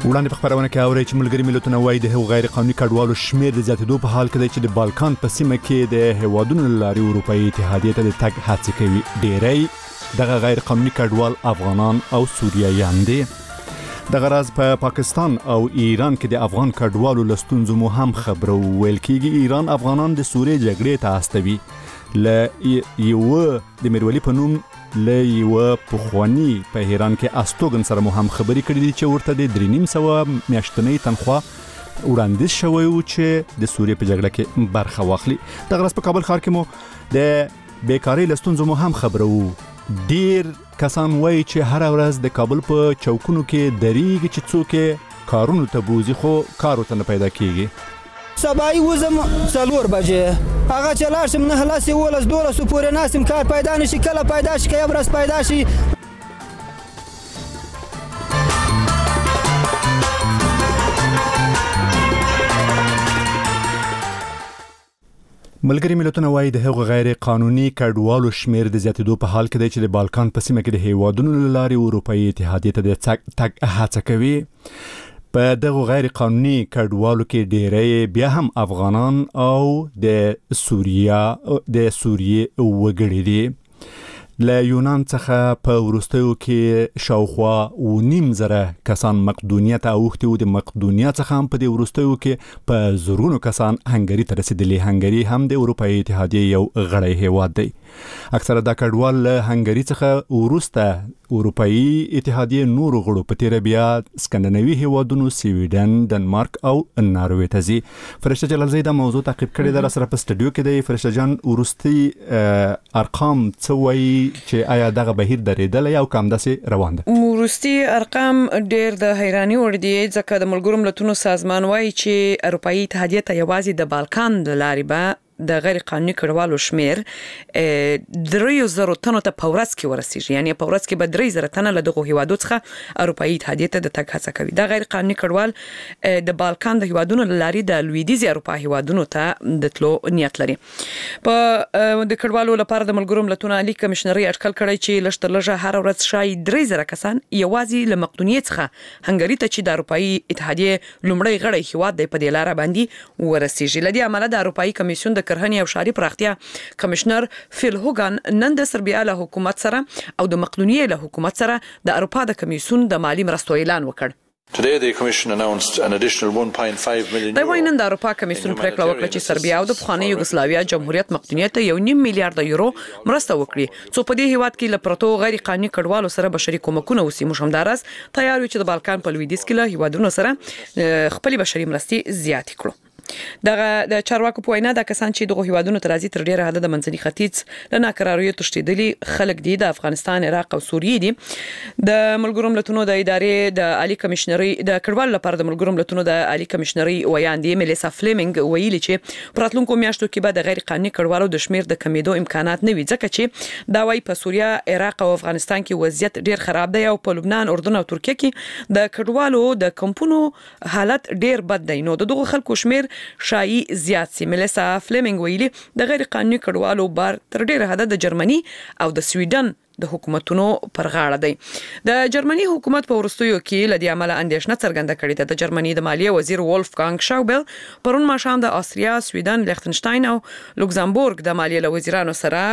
وړاندې په خبرونه کې اوري چې ملګری ملتونه وايي د غیر قانوني کډوالو شمیر د زیاتېدو په حال کې دی چې د بالکان په سیمه کې د هیوادونو لاري اروپאי اتحادیه ته د تګ هڅه کوي. ډېری دغه غیر قانوني کډوال افغانان او سوریایان دي. دغه راز په پاکستان او ایران کې د افغان کډوالو لستونزو مو هم خبرو ویل کېږي. ایران افغانان د سوریې جګړې ته استوي. ل یو د میرولی په نوم له یو پخوانی په ایران کې استوګن سره مو هم خبرې کړې دي چې ورته د 3.5 میاشتنۍ تنخواه وړاندیز شوی و چې د سوریې په جګړه کې برخه واخلي. دغه راز په کابل ښار کې مو د بیکاری لستونزو مو هم خبرو. ډیر کسان وایي چې هر ورځ د کابل په چوکونو کې دریږي چې څوک کارونو ته بوزي خو کار ورته نه پیدا کیږي. سبای وزم 4 بجې هغه چلار شم نه خلاصې ولس 12 پورې ناسم کار پیدا نشي کله پیدا شي کله ورځ پیدا شي. ملګری ملتونه وايي د هغو غیر قانوني کډوالو شمیر د زیاتېدو په حال کې دی چې د بالکان په سیمه کې د هیوادونو لارې اروپאי اتحادیه ته د تګ هڅه کوي. په دغه غیر قانوني کډوالو کې ډېری بیا هم افغانان او د سوریې وګړي دي. له یونان څخه په وروستیو کې شاوخوا 9,000 کسان مقدونیه ته اوښتي وو. د مقدونیه څخه هم په دې وروستیو کې په زرګونو کسان هنګري ته رسیدلي. هنګري هم د اروپאי اتحادیې یو غړی هیواد دی. اکثره دا کډوال له هنګري څخه وروسته اروپאי اتحادیې نور غړو په تیر بیا سکندناوي هیوادونو سویډن، ډنمارک او ناروې ته ځي. فرشته جلالزی دا موضوع تعقیب کړی در سره په سټډیو کې دی. فرشته جان ورستي ارقام څه وایي چې آیا دغه بهیر درېدلی او کم داسې روان ده؟ ورستي ارقام ډېر د حیراني وړ دي ځکه د ملګرو ملتونو سازمان وایي چې اروپאי اتحادیه ته یوازې د بالکان د لارې به د غیر قانوني کډوالو شمیر 3,000 تنو ته په ورځ کې ورسیږي. یعنی په ورځ کې به 3,000 تنه له دغه هیوادو څخه اروپאי اتحادیه ته د تګ هڅه کوي. دا غیر قانوني کډوال د بالکان د هیوادونو لاري د لویدیځ اروپا هیوادونو ته د تلو نیت لري. په د کډوالو لپاره د ملګرو ملتونو عالی کمشنري اټکل کړی چې لږ تر لږه هر ورځ شای 3,000 کسان یوازې له مقدونیې څخه هنګري ته چې د اروپאי اتحادیه لومړی غړی هیواد دی په دې لار باندې ورسیږي. لدی عمله د اروپאי کمیسیون د کرهنې او ښاري پراختیا کمشنر فیل هوګان نن د سربیا له حکومت سره او د مقدونیې له حکومت سره د اروپا د کمیسیون د مالی مرستو اعلان وکړ. Today the commission announced an additional 1.5 million د وینن د اروپا کمیسیون پریکړه وکړه چې سربیا او د پخوانی یوګسلاویا جمهوریت مقدونیت ته 1.5 میلیارډ یورو مرسته وکړي څو په دې هیواد کې لپرتو غیر قانوني کډوالو سره بشري کومکونه وسی. مشمدارس تیار وي چې د بالکان په لویدیځ کې له هیوادونو سره خپل بشري مرستې زیات کړو. دغه د چارواکو په وینا د کسان چې دغه هیوادونو ته راځي تر ډیره حد د منځني ختیځ له ناکراریو تشدیدلي خلک دي د افغانستان، عراق او سوریې دي. د ملګرو ملتونو د ادارې د عالی کمشنري د کډوالو لپاره د ملګرو ملتونو د عالی کمشنري ویاندې میلیسا فلیمنګ ویلي چې پراتلونکو میاشتو کې به د غیر قانوني کډوالو د شمیر د کمیدو امکانات نه وي ځکه چې دا وايي په سوریه، عراق او افغانستان کې وضعیت ډیر خراب دی او په لبنان، اردن او ترکیه کې د کډوالو د کمپونو حالت ډیر بد دی. نو دغه خلکو شمیر شایي زیات سي. میلیسا فلیمنګ ویلي د غیر قانوني کډوالو بار تر ډیره حد د جرمني او د سویډن د حکومتونو پر غاړه دی. د جرمني حکومت په ورستیو کې لدی عمله اندیشنه څرګنده کړې ده. د جرمني د مالیه وزیر وولفګانګ شاوبل پرون ماښام د آستریا، سویډن، لیختنشتاین او لوکزامبورګ د مالیه وزیرانو سره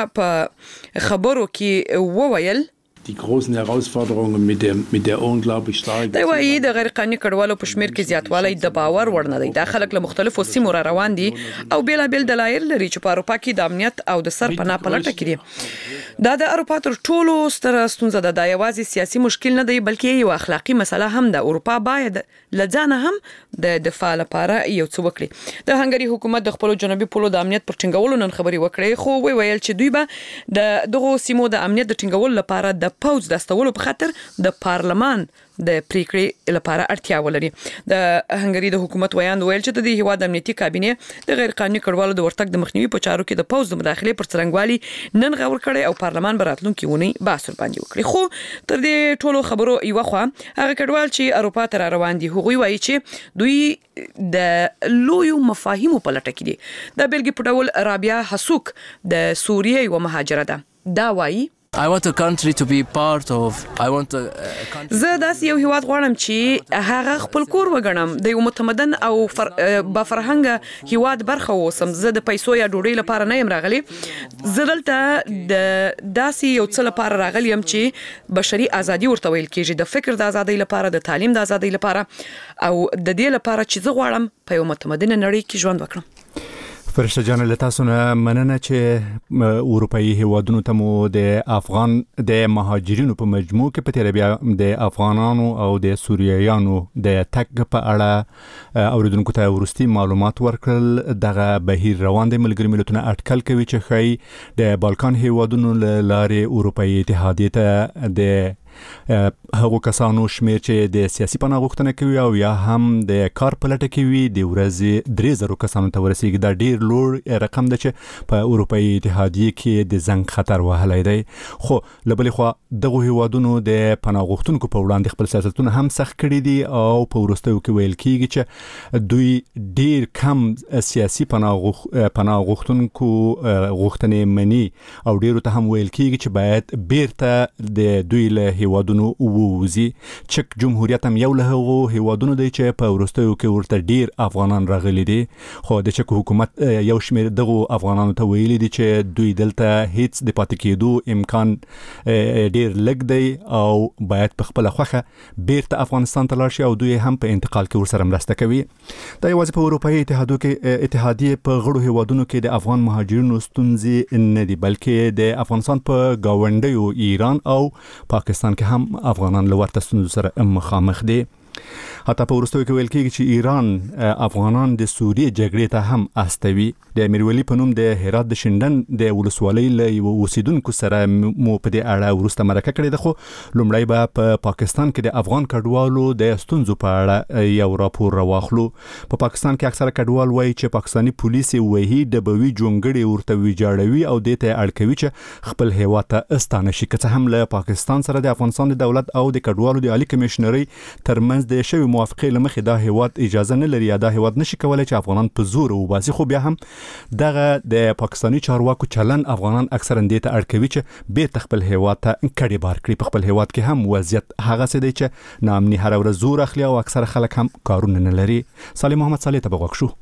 په خبرو کې وویل die großen Herausforderungen mit der unglaublich starken دا وایي د غیر قانوني کډوالو په شمیر کې زیاتوالی د باور وړ نه دی. دا خلک له مختلفو سیمو را روان دي او بیلابیل دلایل لري چې په اروپا کې د امنیت او د سرپناه په لټه کې دي. دا د اروپا تر ټولو ستره ستونزه ده. دا یوازې سیاسي مشکل نه دی بلکې یو اخلاقی مسله هم ده. اروپا باید لځانه هم د دفاع لپاره یو څه وکړي. د هنګري حکومت د خپل جنوبي پولو د امنیت پر ټینګولو نن خبري وکړې خو ویل چې دوی به د دغه سیمو د امنیت د ټینګولو لپاره د پوز د استولو په خاطر د پارلمان د پریکړې لپاره اړتیا ولري. د هنګري د حکومت ویاند ویل چې د هیواد امنیتي کابینه د غیر قانوني کډوالو د ورتګ د مخنیوي په چارو کې د پوز د مداخله پر څرنګوالي نن غور کړي او پارلمان براتلونکي ونی باسر باندې وکړي. خو تر دې ټولو خبرو یو خو هغه کډوال چې اروپا ته روان دي هغوی وایي چې دوی د لویو مفاهیمو په لټه کې دي. د بلګي په ډول رابعه حسوک د سوریې یو مهاجره ده. دا وایي I want a country to be part of. I want a زه داس یو هیواد غواړم چې هغه خپل کور وګڼم د یو متمدن او با فرهنګ هیواد برخه اوسم. زه د پیسو یا ډوډۍ لپاره نه یم راغلی. زه دلته د داسې یو څه لپاره راغلی یم چې بشري ازادي ورته ویل کېږي، د فکر د ازادۍ لپاره، د تعلیم د ازادۍ لپاره، او د دې لپاره چې زه غواړم په یو متمدن نړۍ کې ژوند وکړم. فرشته جان له تاسو نه مننه چې اروپאי هیوادونو ته مو د مهاجرینو په مجموع کې په تیر بیا د افغانانو او د سوریایانو د تګ په اړه اوریدونکو ته ورستي معلومات ورکړل. دغه بهیر روان دی. ملګری ملتونه اټکل کوي چې خی د بالکان هیوادونو لارې اروپאי اتحادیه ته د هغو کسانو شمیر چې د سیاسي پناه غوښتنه کوي او یا هم د کار په لټه کې وي د ورځې 3000 کسانو ته ورسیږي. دا ډیر لوړ رقم دی چې په اروپאי اتحادیه کې د زنګ خطر وهلی دی. خو له بلې خوا دغه هیوادونو د پناه غوښتونکو په وړاندې خپل سیاستونه هم سخت کړي دي او په وروستیو کې ویل کېږي چې دوی ډیر کم سیاسي پناه غوښتونکو غوښتنې مني او ډیرو ته هم ویل کېږي چې باید بیرته د دوی له هیوادونو ووزي. چک جمهوریت هم یو له هغو هیوادونو دی چې په وروستیو کې ورته ډیر افغانان راغلي دي. خو د چک حکومت یو شمیر دغه افغانانو ته ویلي دي چې دوی دلته هیڅ د پاتې کېدو امکان ډیر لږ دی او باید په خپل خوخه بیرته افغانستان ته لاړ شي او دوی هم په انتقال کې ورسره مرسته کوي. دا یوازې په اروپאי اتحادیه په غړو هیوادونو کې د افغان مهاجرینو ستونزې نه دي، بلکې د افغانستان په گاونډیو ایران او پاکستان کې هم افغانان له ورته ستونزو سره مخامخ دي. حتی په وروستیو کې ویل کېږي چې ایران افغانان د سوریې جګړې ته هم استوي. د امیرولي په نوم د هرات د شندن د ولسوالۍ له یو اوسیدونکو سره مو په دې اړه وروسته مرکه کړې ده. خو لومړی به په پاکستان کې د افغان کډوالو د ستونزو په اړه یو راپور راواخلو. په پاکستان کې اکثره کډوال وایي چې پاکستاني پولیس وهي ډبوي جونګړي ورته ویجاړوي او دې ته اړ کوي چې خپل هیواد ته استانه شي. که څه هم له پاکستان سره د افغانستان د دولت او د کډوالو د عالی کمشنري ترمنځ د شوی موافقه لمخې دا هیواد اجازه نه لري، دا هیواد نشي کولای چې افغانان په زور وباسي. خو بیا هم دغه د پاکستاني چارواکو چلن افغانان اکثرا دې ته اړ کوي چې بیرته خپل هیواد ته کډي بار کړي. په خپل هیواد کې هم وضعیت هغه څه دی چې ناامني هر ورځ زور اخلي او اکثره خلک هم کارونه نه لري. صالح محمد صالح ته بغوښ شو.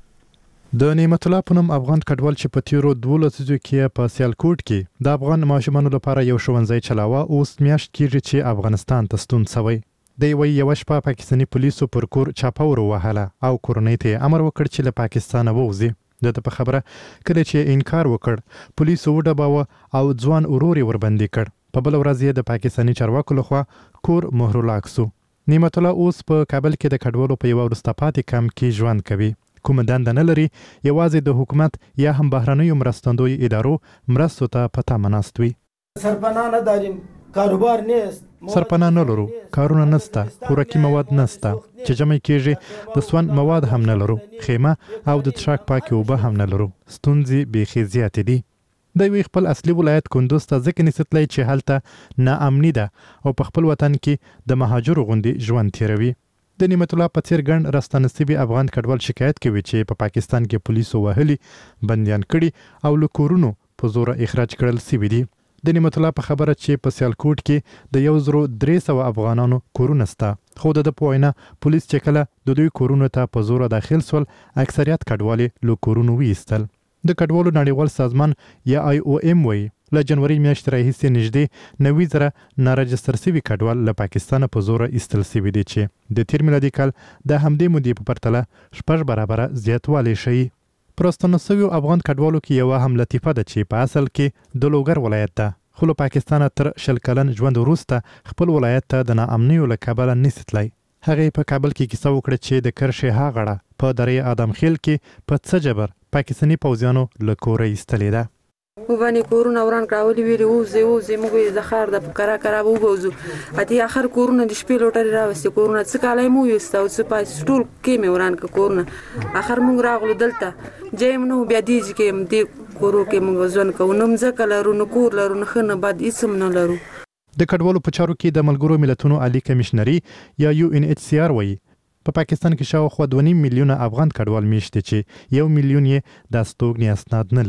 د نعمت الله پونم افغان کډوال چې په تیرو 12 ورځو کې په سیالکوټ کې د افغان ماشومانو لپاره یو ښوونځی چلاوه، اوس میاشت کېږي چې افغانستان ته ستون شوی. د یو شپه پاکستاني پولیسو پر کور چاپه وروهله او کورنۍ ته امر وکړ چې له پاکستانه ووځي. د په خبره کله چې انکار وکړ پولیسو وډباوه او ځوان ورور وربندي کړ. په بل ورځ یې د پاکستاني چارواکو لخوا کور مهرلاک سو. نعمت الله اوس په کابل کې د کډوالو په یو وروسته پاتې کمپ کې ژوند کوي. کوم دنده نه لري، یوازې د حکومت یا هم بهرنیو مرستندوی ادارو مرستو ته پته مناست وي. سرپناه نه داریم، کاروبار نیست، سرپناه نه لرو، کارونه نسته، خوراکي مواد نسته، چې جمع کېږي د سون مواد هم نه لرو، خیمه او د څښاک پاکې اوبه هم نه لرو. ستونزې بیخي زیاتې دي. د خپل اصلي ولایت کندوز ته ځکه نستلی چې هلته ناامني ده او په خپل وطن کې د مهاجرو غوندې ژوند تیروي. د نعمت الله په څیر ګڼ راستنسبي افغان کډوال شکایت کوي چې په پاکستان کې پولیسو وهلي، بندیان کړي او له کورونو په زور اخراج کړل شوي دي. د نعمت الله په خبره چې په سیالکوټ کې د 1300 افغانانو کورونه شته، خو د په وینا پولیس چې کله د دوی کورونو ته په زور داخل سول، اکثریت کډوالې له کورونو ویستل. د کډوالو نړیوال سازمان یا IOM وایي له جنوري میاشتې راهیسې نږدې 90,000 ناراجستر شوي کډوال له پاکستانه په زوره ایستل شوي دي چې د تیر میلادي کال د همدې مودې په پرتله 6 برابره زیاتوالی ښیي. پر راستنه شویو افغان کډوالو کې یوه هم لطیفه ده چې په اصل کې د لوګر ولایت ده، خو له پاکستانه تر 20 کلن ژوند وروسته خپل ولایت ته د ناامنیو له کبله نشي تللی. هغې په کابل کې کیسه وکړه چې د کرښې هاغړه په درې ادم خیل کې په څه جبر پاکستاني پوځیانو له کوره ایستلې ده. وبانی کورونه وران کراولي ویری وزي موږ د خار د کرا وبوزو اته اخر کورونه د شپې لوټري راوستي کورونه څه کالای مو یستو څه پای سټول کې مې وران ک کورونه اخر موږ راغلو دلته جیم نو بیا دیږي کې دې کورو کې موږ ځون کو نوم ځکه لرو نو کور لرو نه خنه بعد اسم نه لرو. د کډوالو په چارو کې د ملګرو ملتونو عالی کمشنري یا UNHCR وایي په پاکستان کې شاوخوا 2.5 میلیونه افغان کډوال میشته چې 1 میلیون یې د استوګنې اسناد نه لري.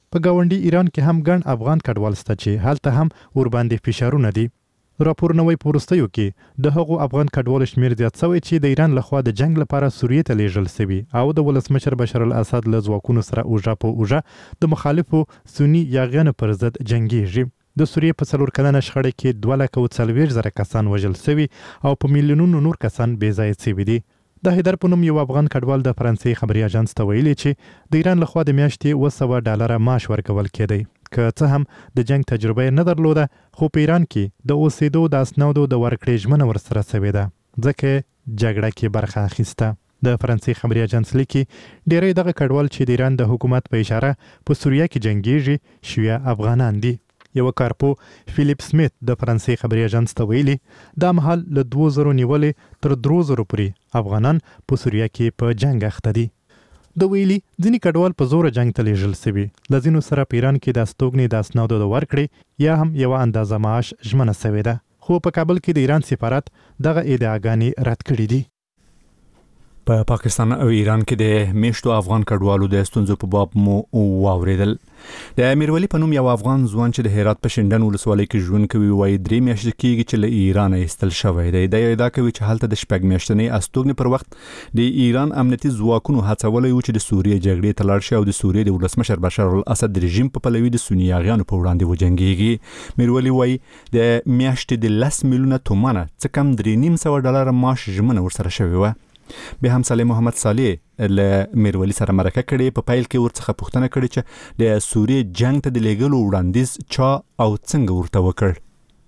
په ګاونډي ایران کې هم ګڼ افغان کډوال شته چې هلته هم ور باندې فشارونه دي. راپورونه وايي په وروستیو کې د هغو افغان کډوالو شمېر زیات شوی چې د ایران لخوا د جنگ لپاره سوریې ته لیږل شوي او د ولسمشر بشار الاسد له ځواکونو سره اوژه په اوژه د مخالفو سني یاغیانو پر ضد جنګیږي. د سوریې په 4 کلنه شخړه کې 240,000 کسان وژل شوي او په میلیونونو نور کسان بې ځایه شوي دي. د حیدر په نوم یو افغان کډوال د فرانسې خبري اژانس ته ویلي چې د ایران لخوا د میاشتې $100 معاش ورکول کېدی. که څه هم د جنگ تجربه نه درلوده خو په ایران کې د اوسېدو د اسنادو د ورکړې ژمنه ورسره شوې ده ځکه جګړه کې برخه اخیسته. د فرانسې خبري اژانس لیکي ډېری دغه کډوال چې د ایران د حکومت په اشاره په سوریه کې جنګیږي شیعه افغانان دي. یو کارپو فیلیپ سمیت د فرانسې خبري اژانس ته ویلي دا مهال له 2000 نیولې تر 3000 پورې افغانان په سوریه کې په جنگ اخته دي. د ویلي ځینې کډوال په زور جنگ ته لیږل شوي له ځینو سره په ایران کې د استوګنې د اسنادو د ورکړې یا هم یوه اندازه معاش ژمنه شوې ده خو په کابل کې د ایران سفارت دغه ادعاګانې رد کړي دي. په پاکستان او ایران کې د میشتو افغان کډوالو د ستونزو په باب مو واوریدل. د امیرولي په نوم یو افغان ځوان چې د هرات په شینډن ولسوالۍ کې ژوند کوي وایي 3 میاشتې کېږي چې له ایران ایستل شوی دی. د ادعا کوي چې هلته د 6 میاشتنۍ استوګنې پر وخت د ایران امنیتي ځواکونو هڅولی و چې د سوریې جګړې ته لاړ شي او د سوریې د ولسمشر بشار الاسد رژیم په پلوي د سني یاغیانو په وړاندې وجنګیږي. میرولي وایي د میاشتې د 10 میلیونه تومانه څه کم $350 معاش ژمنه ورسره شوې وه. به هم صالح محمد صالح له میرولي سره مرکه کړې په پیل کې ورڅخه پوښتنه کړې چې د سوریې جنگ ته د لیږلو وړاندیز چا او څنګه ورته وکړ.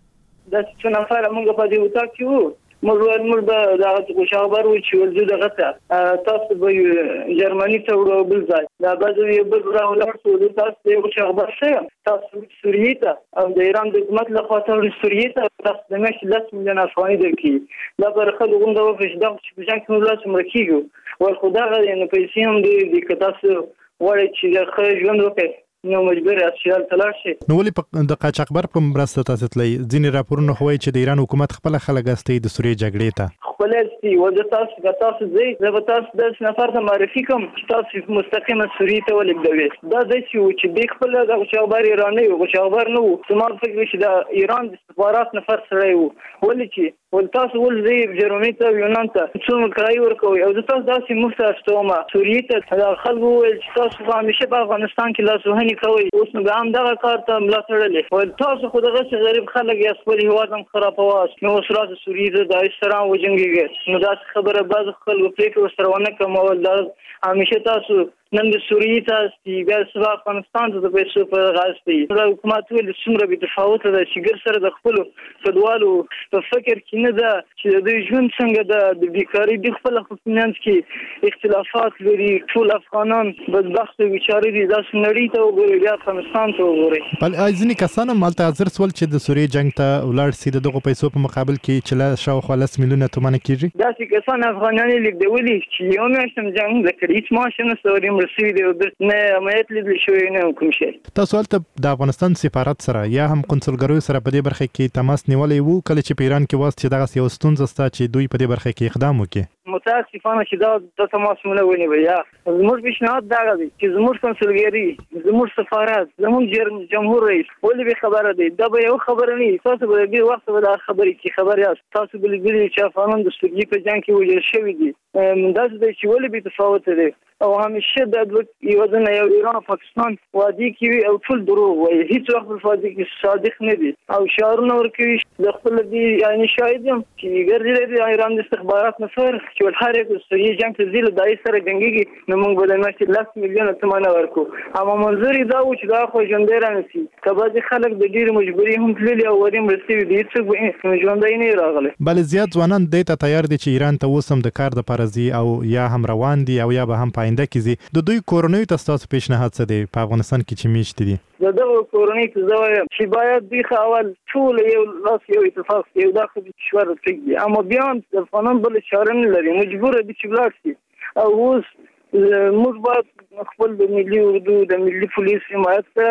د څو نفر موږ په دې وتا کې وو موږ د هغه خبر و چې ورځو دغه ته تاسو به جرمني ته ورو بل ځای دا به یو بل راولر څو تاسو یو خبر شه تاسو سوریې ته او د ایران د حکومت له خوا ته سوریې ته تاسو د مېش 10 میلیون افغانۍ درکې دا پر خلکو غونډه وکړي دا چې ځان کې ولا څومره کیږي ول خدای غوښنه پیسې هم دې کتاسو وړي چې د خې ژوند وکړي نو مجبور اسیال تلاش شي. نو ولې د قاچاقبر په مرسته تاسو تللی ځینې راپورونه خو چې د ایران حکومت خپل خلک استي د سوریې جګړې ته خپل استي و د تاسو زی د تاسو د نفر ته معرفي کوم چې تاسو مستقیمه سوریې ته ولګوي دا د چې د خپل د خبر ایرانی او خبر نو سمار فکر چې د ایران د استخبارات نفر سره وو ولې چې ول تاسو ول زی جرمني ته یونان ته څومره کرای ورکوي او تاسو داسې مستعستومه سوریې ته خلکو چې تاسو همیشه په افغانستان کې لاسوهني کوي اوس نو هم دغه کار ته ملا تړلې ول تاسو خو دغه غریب خلک یې خپل هیواد هم خرابواس نو سرات سوریې د اسلام وجنګي نو دا خبره باز خلکو پریکړه سره ونه کومول دا همیشه تاسو نن د سوریې تاسو بیا سبا افغانستان ته د پیسو په غاستي دا حکومت ول څومره به تفاوت ده چې ګر سره د خپل کډوالو په فکر کې نه ده چې د ژوند څنګه د بیکاری د خپل خپلنځ کې اختلافات لري ټول افغانان بدبخت بیچاره دي داس نړۍ ته وګوري بیا افغانستان ته وګوري بل ځینې کسان مالته حاضر سول چې د سوریې جنگ ته ولاړ سي دغه پیسو په مقابل کې چې لا شاوخوا 10 میلیونه تومانه کیږي دا چې کسان افغانان لیکدولي چې یو میاشتم جنگ د کریټ ماشین سره مرسي دی نه امنیت لیدل شوی نه کوم شي تاسو ولته د افغانستان سفارت سره یا هم قونسلګریو سره په دې برخه کې تماس نیولې وو کله چې په ایران کې واسط چې دغه یو ستونزه ستا چې دوی په دې برخه کې اقدام وکړي متاسفانه چې دا د تماس مونږ ونیو یا زموږ بشنات دا دی چې زموږ قونسلګری زموږ سفارت زموږ جمهور رئیس ولې به خبره دی دا به یو خبره نه تاسو به دې وخت به دا خبرې کې خبر یاست تاسو به دې چې افغانان د سوریې په جنگ کې وژل شوي دي دا چې ولې به تفاوت دی او همیشه د یو ځنه یو ایران او پاکستان وادي کې او ټول دروغ وایي هیڅ وخت په وادي کې صادق نه دي او شعارونه ورکوي د خپل دي یعنی شاهد یم چې ګرځي د ایران د استخبارات نفر چې ول هر یو سوریې جنگ ته ځل دای سره جنگيږي نو موږ به د ماشي 10 میلیونه تومانه ورکو اما منظور دا و چې دا خو ژوندې رانسي کبه خلک د ډیر مجبوري هم تللي او وریم رسېږي دي چې ژوندې نه راغلي بل زیات ځوانان د ته تیار دي چې ایران ته وسم د کار د پرزي او یا هم روان دي او یا به هم پاینده کیږي د دوی کورنۍ تاسو پیشنهاد څه دی په افغانستان کې چې میشت دي دغه کورنۍ ته زوی چې باید دی اول ټول یو لاس یو اتفاق یو داخلي مشوره کوي اما بیا د افغانان بل چاره نه لري مجبور دي چې بلاد شي او اوس موږ باید خپل د ملي اردو د ملي پولیس حمایت کوي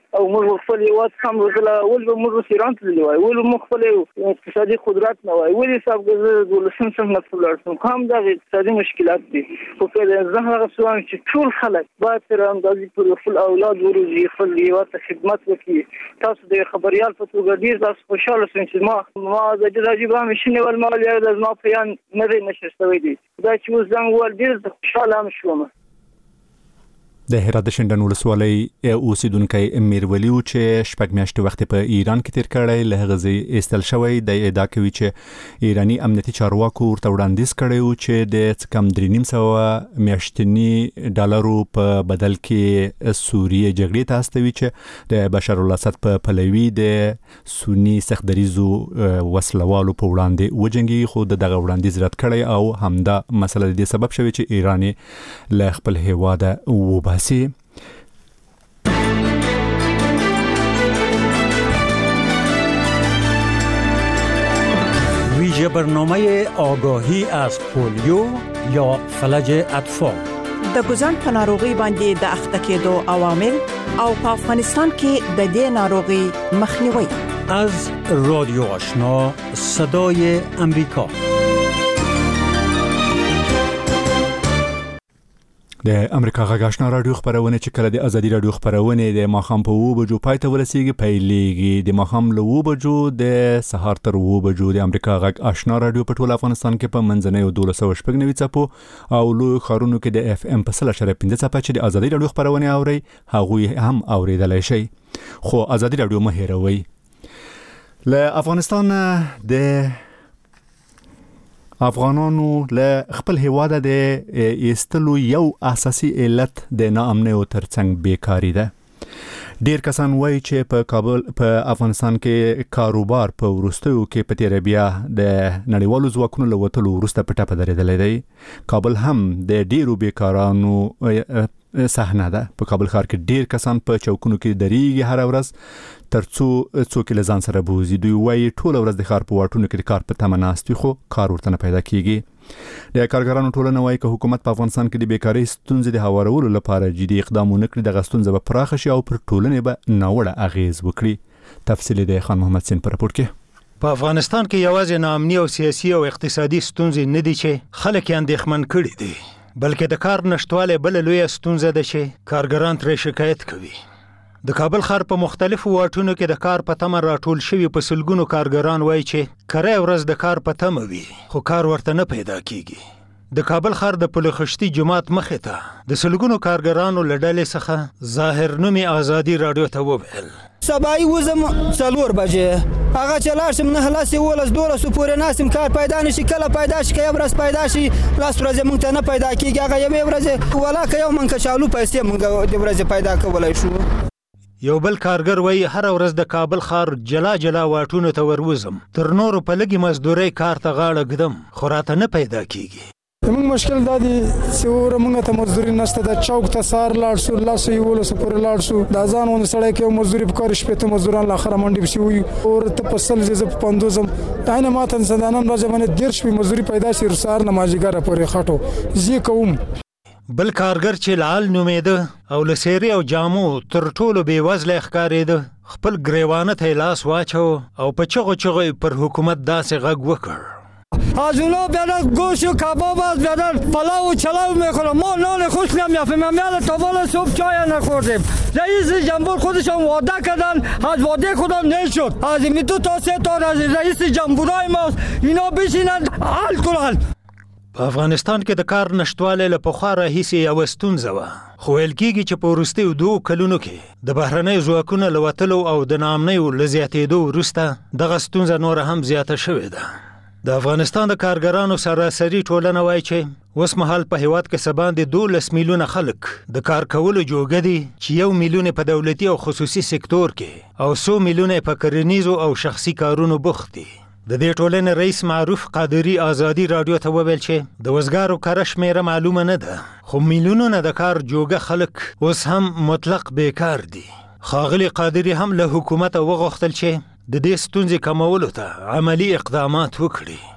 او موږ خپل هیواد هم وزله ول موږ ایران ته دی وای ول موږ خپل اقتصادي قدرت نه وای ولې صاحب د ولسم څخه نه ولرسم کوم د اقتصادي مشکلات دي خو په زه هغه سوال چې ټول خلک باید تر اندازې پر خپل اولاد وروزي خپل هیواد ته خدمت وکړي تاسو د خبريال په توګه ډیر تاسو خوشاله شئ چې ما د راجیب رام شنه ول مال یا د ما پیان نه نشستوي دي دا چې اوس څنګه ول ډیر خوشاله هم شوم د هرات د شندن ولسوالۍ اوسیدونکو میرولی چې شپږ میاشتې وخت په ایران کې تیر کړی له غزي استل شوی د ادعا کوي چې ایرانی امنیتي چارواکو ورته وړاندیز کړی چې د کم 3.5 میاشتنی ډالرو په بدل کې سوریه جګړې ته استوي چې د بشار الاسد په پلوي د سنی سختدریزو وسلوالو په وړاندې وجنګي خو دغه وړاندیز رد کړی او همدا مسله د سبب شوی چې ایرانی له خپل هیواده وباسي ویژه برنامه آگاهی از پولیو یا فلج اطفال د ګوزن په ناروغي باندې د اخته کېدو عوامل او په افغانستان کې د دې ناروغي مخنیوي از رادیو آشنا صدای امریکا. د امریکا غږ آشنا رادیو خبرونه چې کله د ازادي رادیو خبرونه د ماخام په 2 بجو پای ته ورسیږي پیلېږي د ماخام له 2 بجو د سهار تر 2 بجو د امریکا غږ آشنا رادیو په ټول افغانستان کې په منځنۍ 1290 چپو او لوی خارونو کې د اف ام په 3.15 چپو چې د ازادي رادیو خبرونه اوري هغه هم اوریدلای شي خو ازادي رادیو مه هېروئ. له افغانستان د افغانانو له خپل هیواد د ایستلو یو اساسي علت د ناامنۍ او ترڅنګ بیکاری ده. ډیر کسان وایي چې په کابل په افغانستان کې کاروبار په ورستیو کې په تیر بیا د نړیوالو ځواکونو له وټلو ورسته پټه پدریدلې دی. کابل هم د ډیرو بیکارانو صحنه ده. په کابل ښار کې ډیر کسان په چوکونو کې دریږي هر ورځ ترڅو څوک له ځان سره بوزي. دوی وایي ټول ورځ د ښار په واټونو کې د کار په تمه ناست وي خو کار ورته نه پیدا کیږي. د کارګرانو ټولنه وایي چې حکومت په افغانستان کې د بیکاری ستونزې د هوارولو لپاره جدي اقدام ونه کړي د ستونزې به پراخه شي او پر ټولنې به ناوړه اغیز وکړي. تفصیل د خان محمد سین پر راپور کې. په افغانستان کې یوازې ناامني او سیاسي او اقتصادي ستونزې نه دي چې خلک یې اندېښمن کړي دي بلکې د کار نشټواله بل لوی ستونزه ده چې کارګران ترې شکایت کوي. د کابل ښار په مختلفو واټونو کې د کار په تمه راټول شوي په سلګونو کارګران وایي چې کره ورځ د کار په تمه وي خو کار ورته نه پیدا کیږي. د کابل ښار د پلخشتي جماعت مخې ته د سلګونو کارګرانو له ډلې څخه ظاهر نومي ازادي رادیو ته وویل سبای وزم 4 بجې هغه چلار شم نه لاسه ولس 12 پورې ناسم کار پیدا نشي کله پیدا شي کله ورځ پیدا شي لاس ورځ مونږ ته نه پیدا کیږي هغه یو ورځ ولا کيو مونږ کچالو پیسې مونږ د ورځ پیدا کولای شو. یو بل کارګر وایي هر ورځ د کابل ښار جلا جلا واټونو ته وروزم تر نورو په لګي مزدوري کار ته غاړه ګدم خو راته نه پیدا کیږي. زموږ مشکل دا دی چې ورمږه ته مزدوري نشته د چوک ته سار لاړ شو لاسو یو ولس پورې لاړ شو د ځان ون سړی کې مزدوري په کار شپه ته مزدوران لا خره منډي بشي وي او ته په سل ز په 50 داینه ماته انسانانم راځي باندې ډیر شوي مزدوري پیدا شي رسار نمازګر پورې خټو زی کوم. بل کارګر چې لال نومېده او لسيري او جامو تر ټولو بې وزله ښکارېده خپل گریوانه ته لاس واچو او په چغو پر حکومت داسې غږ وکړ از اونا بیادر گوش و کباب از بیادر پلاو و چلاو میکنم ما نان خوش نمیافیم میاد تا بالا صبح چای نخوردیم. رئیس جمهور خودشان وعده کردن از وعده خودم نشد از این 2 تا 3 تا از رئیس جمهورای ما اینا بشینن حل کنن. په افغانستان کې د کار نشټواله له پخوا راهیسې یو ستونزه وه خو ویل کېږي چې په وروستیو 2 کلونو کې د بهرنیو ځواکونو له وتلو او د ناامنیو له زیاتېدو وروسته دغه ستونزه نوره هم زیاته شوې ده. د افغانستان د کارګرانو سراسري ټولنه وایي چې اوس مهال په هیواد کې سباندې 12 میلیونه خلک د کار کولو جوګه دي چې 1 میلیون په دولتي او خصوصي سکتور کې او 100 میلیونه په کرنیزو او شخصي کارونو بوخت دي. د دې ټولنې رئیس معروف قادری ازادي رادیو ته وویل چې د وزګارو کار شمیره معلومه نه ده خو میلیونونه د کار جوګه خلک اوس هم مطلق بیکار دي. ښاغلي قادری هم له حکومت وغوښتل چې د دې ستونزې کمولو ته عملی اقدامات وکړي.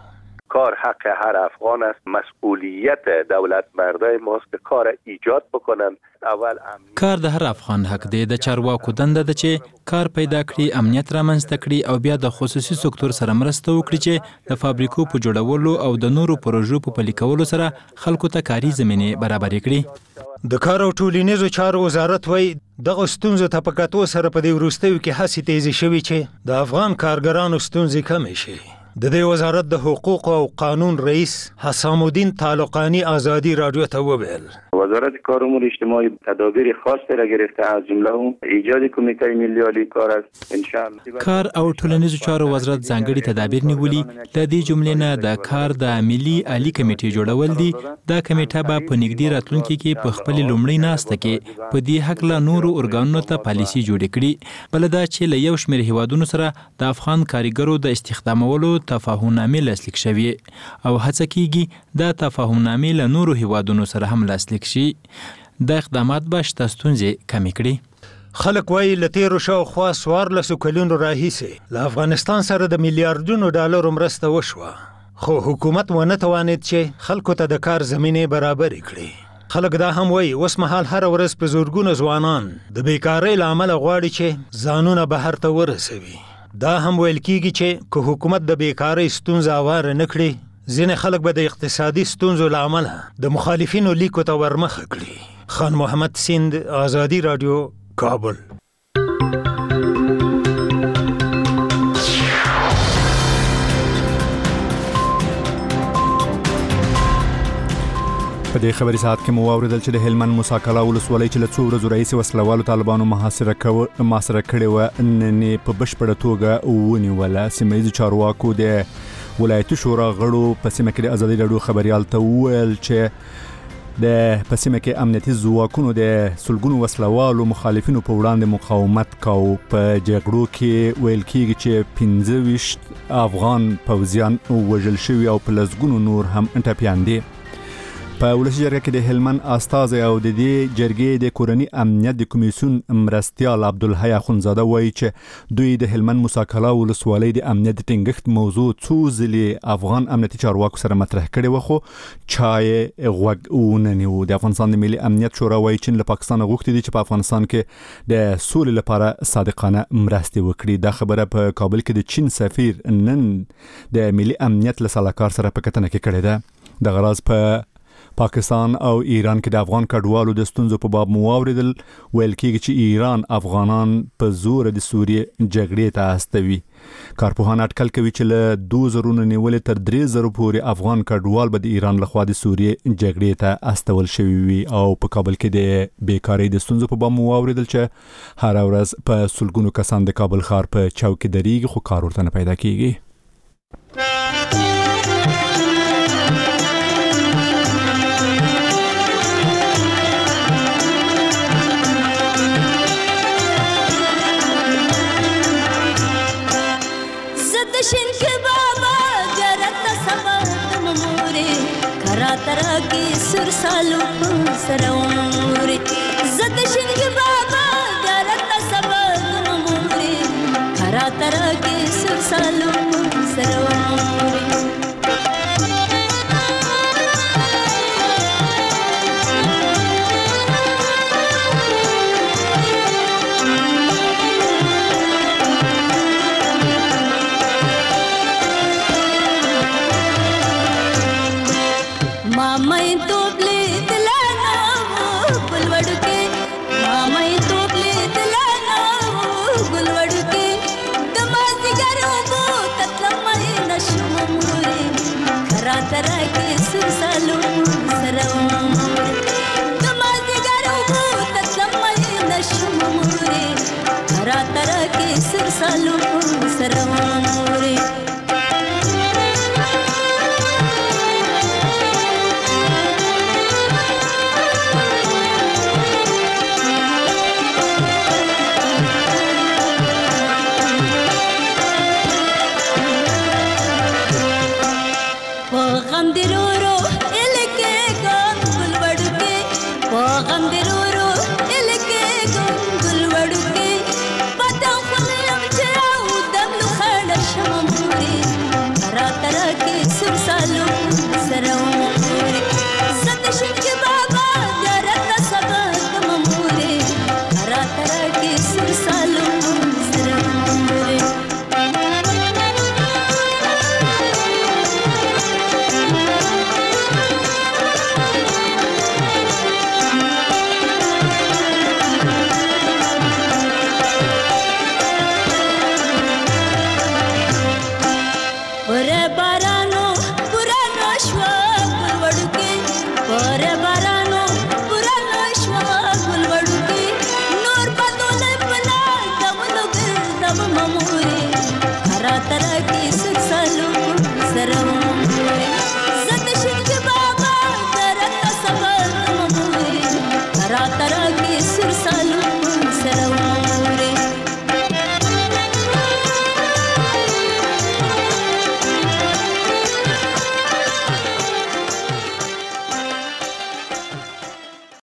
کار حق هر افغان است. مسئولیت دولت مردای ماست که کار ایجاد بکنن. اول کار د هر افغان حق دی. د چارواکو دنده ده چې کار پیدا کړي، امنیت رامنځته کړي او بیا د خصوصي سکتور سره مرسته وکړي چې د فابریکو په جوړولو او د نورو پروژو په پلي کولو سره خلکو ته کاري زمینه برابر کړي. د کار او ټولنیزو چارو وزارت وایي دغه ستونزو ته په کتو سره په دې وروستیو کې هڅې تیزې شوي چې د افغان کارګرانو ستونزې کمې شي. د دې وزارت د حقوق او قانون رئیس حسام الدین طالقانی آزادی رادیو ته وویل وزارت کار امور اجتماعی تدابیر خاصی را گرفته، از جمله ایجاد کمیته ملی عالی کار است. ان شاء الله کار او ټولنیزو چارو وزارت ځانګړي تدابیر نیولي. د دې جملې نه د کار د ملي عالی کمیټې جوړول دي. دا کمیټه به په نږدې راتلونکي کې په خپل لومړی ناسته کې په دې حق له نورو ارګانونو ته پالیسي جوړ کړي. بل دا چې له یو شمېر هیوادونو سره د افغان کارګرو د استخدامولو تفاهمنامې لاسلیک شوي او هڅه کیږي دا تفاهمنامې له نورو هیوادونو سره هم لاسلیک شي. د اقدامات به شته ستونزې کمې کړي. خلک وایي له تیرو شاوخوا 14 کلونو راهیسې له افغانستان سره د میلیارډونو ډالرو مرسته وشوه، خو حکومت ونه توانید چې خلکو ته د کار زمینې برابرې کړي. خلک دا هم وایي اوس مهال هر ورځ په زورګونو ځوانان د بیکارۍ له امله غواړي چې ځانونه بهر ته ورسوي. دا هم ویل کیږي چې که حکومت د بیکارۍ ستونزه اواره نه کړي، ځینې خلک به د اقتصادي ستونزو له امله د مخالفینو لیکو ته ورمخه کړي. خان محمد سیند، آزادی رادیو، کابل. په دې خبري ساعت کې مو واوریدل چې د هلمند موساکلا ولسوالۍ چې له څو ورځو راهیسې وسلوالو طالبانو محاصره کړې وه نن په بشپړه توګه ونیوله. سیمه ییزو چارواکو د ولایتي شورا غړو په سیمه کې د ازادي راډیو خبريال ته وویل چې د په سیمه کې امنیتي ځواکونو د سلګونو وسلوالو مخالفینو په وړاندې مقاومت کاوه. په جګړو کې ویل کېږي چې 25 افغان پوځیان وژل شوي او په لسګونو نور هم ټپیان دي. په ولسي جرګه کې د هلمند استازی او د دې جرګې د کورنی امنیت د کمیسیون مرستیال عبدالحی اخونزاده وایي چې دوی د هلمند موساکلا ولسوالۍ د امنیت د ټینګښت موضوع څو ځلې افغان امنیتي چارواکو سره مطرح کړې وه، خو چا یې غوږ ونه نیو. د افغانستان د ملي امنیت شورا وایي چې له پاکستان غوښتي دي چې په افغانستان کې د سولې لپاره صادقانه مرستې وکړي. دا خبره په کابل کې د چین سفیر نن د ملي امنیت له سلاکار سره په کتنه کې کړې ده. د غراض په پاکستان او ایران کې د افغان کډوالو د ستونزو په باب مو واوریدل. ویل کېږي چې ایران افغانان په زور د سوریې جګړې ته استوي. کارپوهان اټکل کوي چې له 2000 نیولې تر 3000 پورې افغان کډوال به د ایران لخوا د سوریې جګړې ته استول شوي وي. او په کابل کې د بیکاری د ستونزو په باب مو واوریدل چې هر ورځ په سلګونو کسان د کابل ښار په چوک کې درېږي خو کار ورته نه پیدا کیږي. ترا کی سر سالو سروري زد شنگ بابا غرت سبا موري خرا ترا کی سر سالو سروري Salud, Saramore. Pagam diroro, el que gan bulbad ke, pagam diroro.